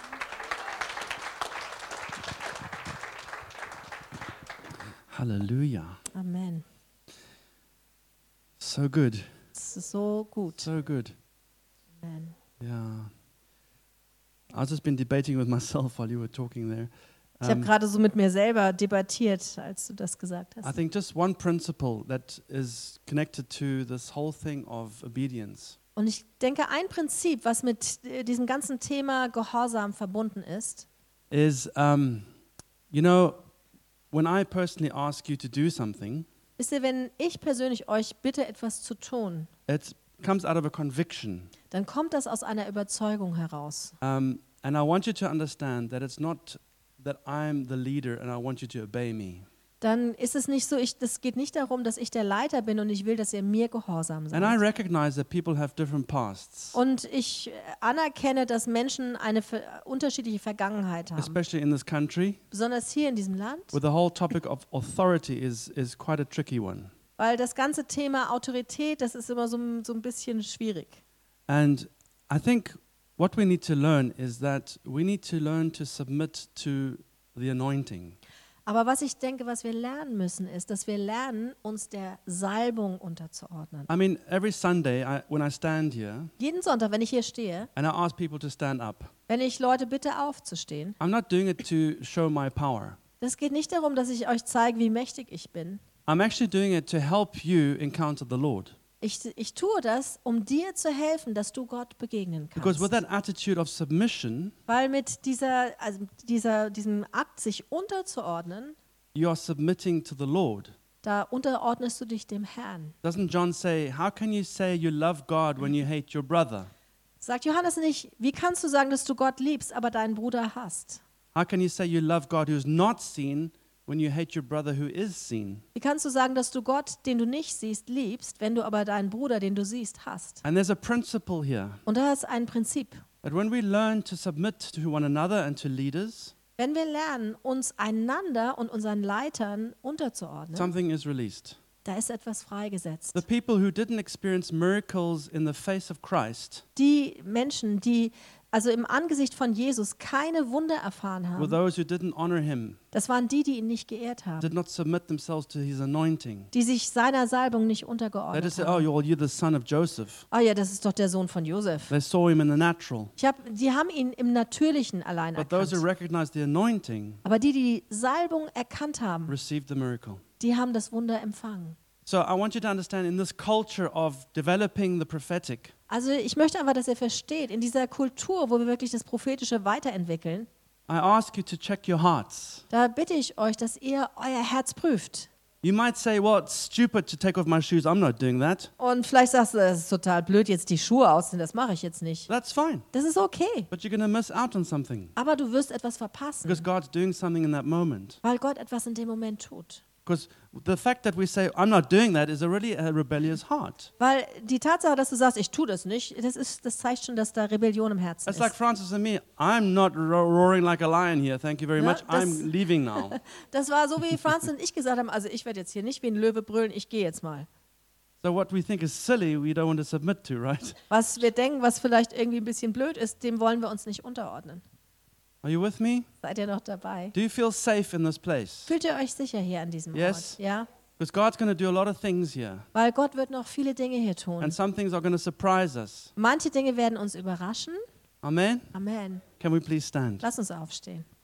Hallelujah. Amen. So good. Das ist so gut. So good. Amen. Yeah. I've just been debating with myself while you were talking there. Ich habe gerade so mit mir selber debattiert, als du das gesagt I hast. think just one principle that is connected to this whole thing of obedience Und ich denke, ein Prinzip, was mit diesem ganzen Thema Gehorsam verbunden ist, is, you know, when I personally ask you to do something, wisst ihr, wenn ich persönlich euch bitte, etwas zu tun, it comes out of a conviction. dann kommt das aus einer Überzeugung heraus. And I want you to understand that it's not that I'm the leader and I want you to obey me. dann ist es nicht so, es geht nicht darum, dass ich der Leiter bin und ich will, dass ihr mir gehorsam And I seid. recognize that people have different pasts, Und ich anerkenne, dass Menschen eine unterschiedliche Vergangenheit haben. especially in this country, Besonders hier in diesem Land, where the whole topic of authority is quite a tricky one. weil das ganze Thema Autorität, das ist immer so ein bisschen schwierig. And I think what we need to learn is that we need to learn to submit to the anointing. Aber was ich denke, was wir lernen müssen, ist, dass wir lernen, uns der Salbung unterzuordnen. I mean, every Sunday when I stand here Jeden Sonntag, wenn ich hier stehe, and I ask people to stand up, wenn ich Leute bitte aufzustehen, I'm not doing it to show my power. das geht nicht darum, dass ich euch zeige, wie mächtig ich bin. I'm actually doing it to help you encounter the Lord. Ich tue das, um dir zu helfen, dass du Gott begegnen Because with kannst. that attitude of submission, Weil mit diesem Akt, sich unterzuordnen, you are submitting to the Lord. da unterordnest du dich dem Herrn. Doesn't John say, how can you say you love God when you hate your brother? Sagt Johannes nicht, wie kannst du sagen, dass du Gott liebst, aber deinen Bruder hasst? How can you say you love God who's not seen when you hate your brother who is seen? Wie kannst du sagen, dass du Gott, den du nicht siehst, liebst, wenn du aber deinen Bruder, den du siehst, hasst? And there's a principle here Und da ist ein Prinzip. that when we learn to submit to one another and to leaders, Wenn wir lernen, uns einander und unseren Leitern unterzuordnen, something is released. da ist etwas freigesetzt. The people who didn't experience miracles in the face of Christ Die Menschen, die also im Angesicht von Jesus keine Wunder erfahren were haben, those who didn't honor him, das waren die, die ihn nicht geehrt haben, did not submit themselves to his anointing. die sich seiner Salbung nicht They untergeordnet just said, oh, haben. you're the son of Joseph. Oh ja, das ist doch der Sohn von Josef. They saw him in the natural. Die haben ihn im Natürlichen allein But those who erkannt. recognized the anointing Aber die Salbung erkannt haben, received the miracle. die haben das Wunder empfangen. So I want you to understand in this culture of developing the prophetic, Also ich möchte einfach, dass ihr versteht, in dieser Kultur, wo wir wirklich das Prophetische weiterentwickeln, I ask you to check your hearts. da bitte ich euch, dass ihr euer Herz prüft. You might say, well, it's stupid to take off my shoes. I'm not doing that. Und vielleicht sagst du, es ist total blöd, jetzt die Schuhe auszuziehen, das mache ich jetzt nicht. That's fine. Das ist okay. But you're going to miss out on something Aber du wirst etwas verpassen, because God's doing something in that moment. weil Gott etwas in dem Moment tut. Because the fact that we say, I'm not doing that is really a rebellious heart. Weil die Tatsache, dass du sagst, ich tue das nicht, das zeigt schon, dass da Rebellion im Herzen It's like ist. Francis and me. I'm not roaring like a lion here. Thank you very Ja, much. das- I'm leaving now. Das war so, wie Franz und ich gesagt haben, also ich werde jetzt hier nicht wie ein Löwe brüllen, ich gehe jetzt mal. So what we think is silly, we don't want to submit to, right? Was wir denken, was vielleicht irgendwie ein bisschen blöd ist, dem wollen wir uns nicht unterordnen. Are you with me? Seid ihr noch dabei? Do you feel safe in this place? Fühlt ihr euch sicher hier an diesem Yes. Ort? Ja? Because God's going to do a lot of things here. Weil Gott wird noch viele Dinge hier tun. And some things are going to surprise us. Manche Dinge werden uns überraschen. Amen? Amen. Can we please stand? Lass uns aufstehen.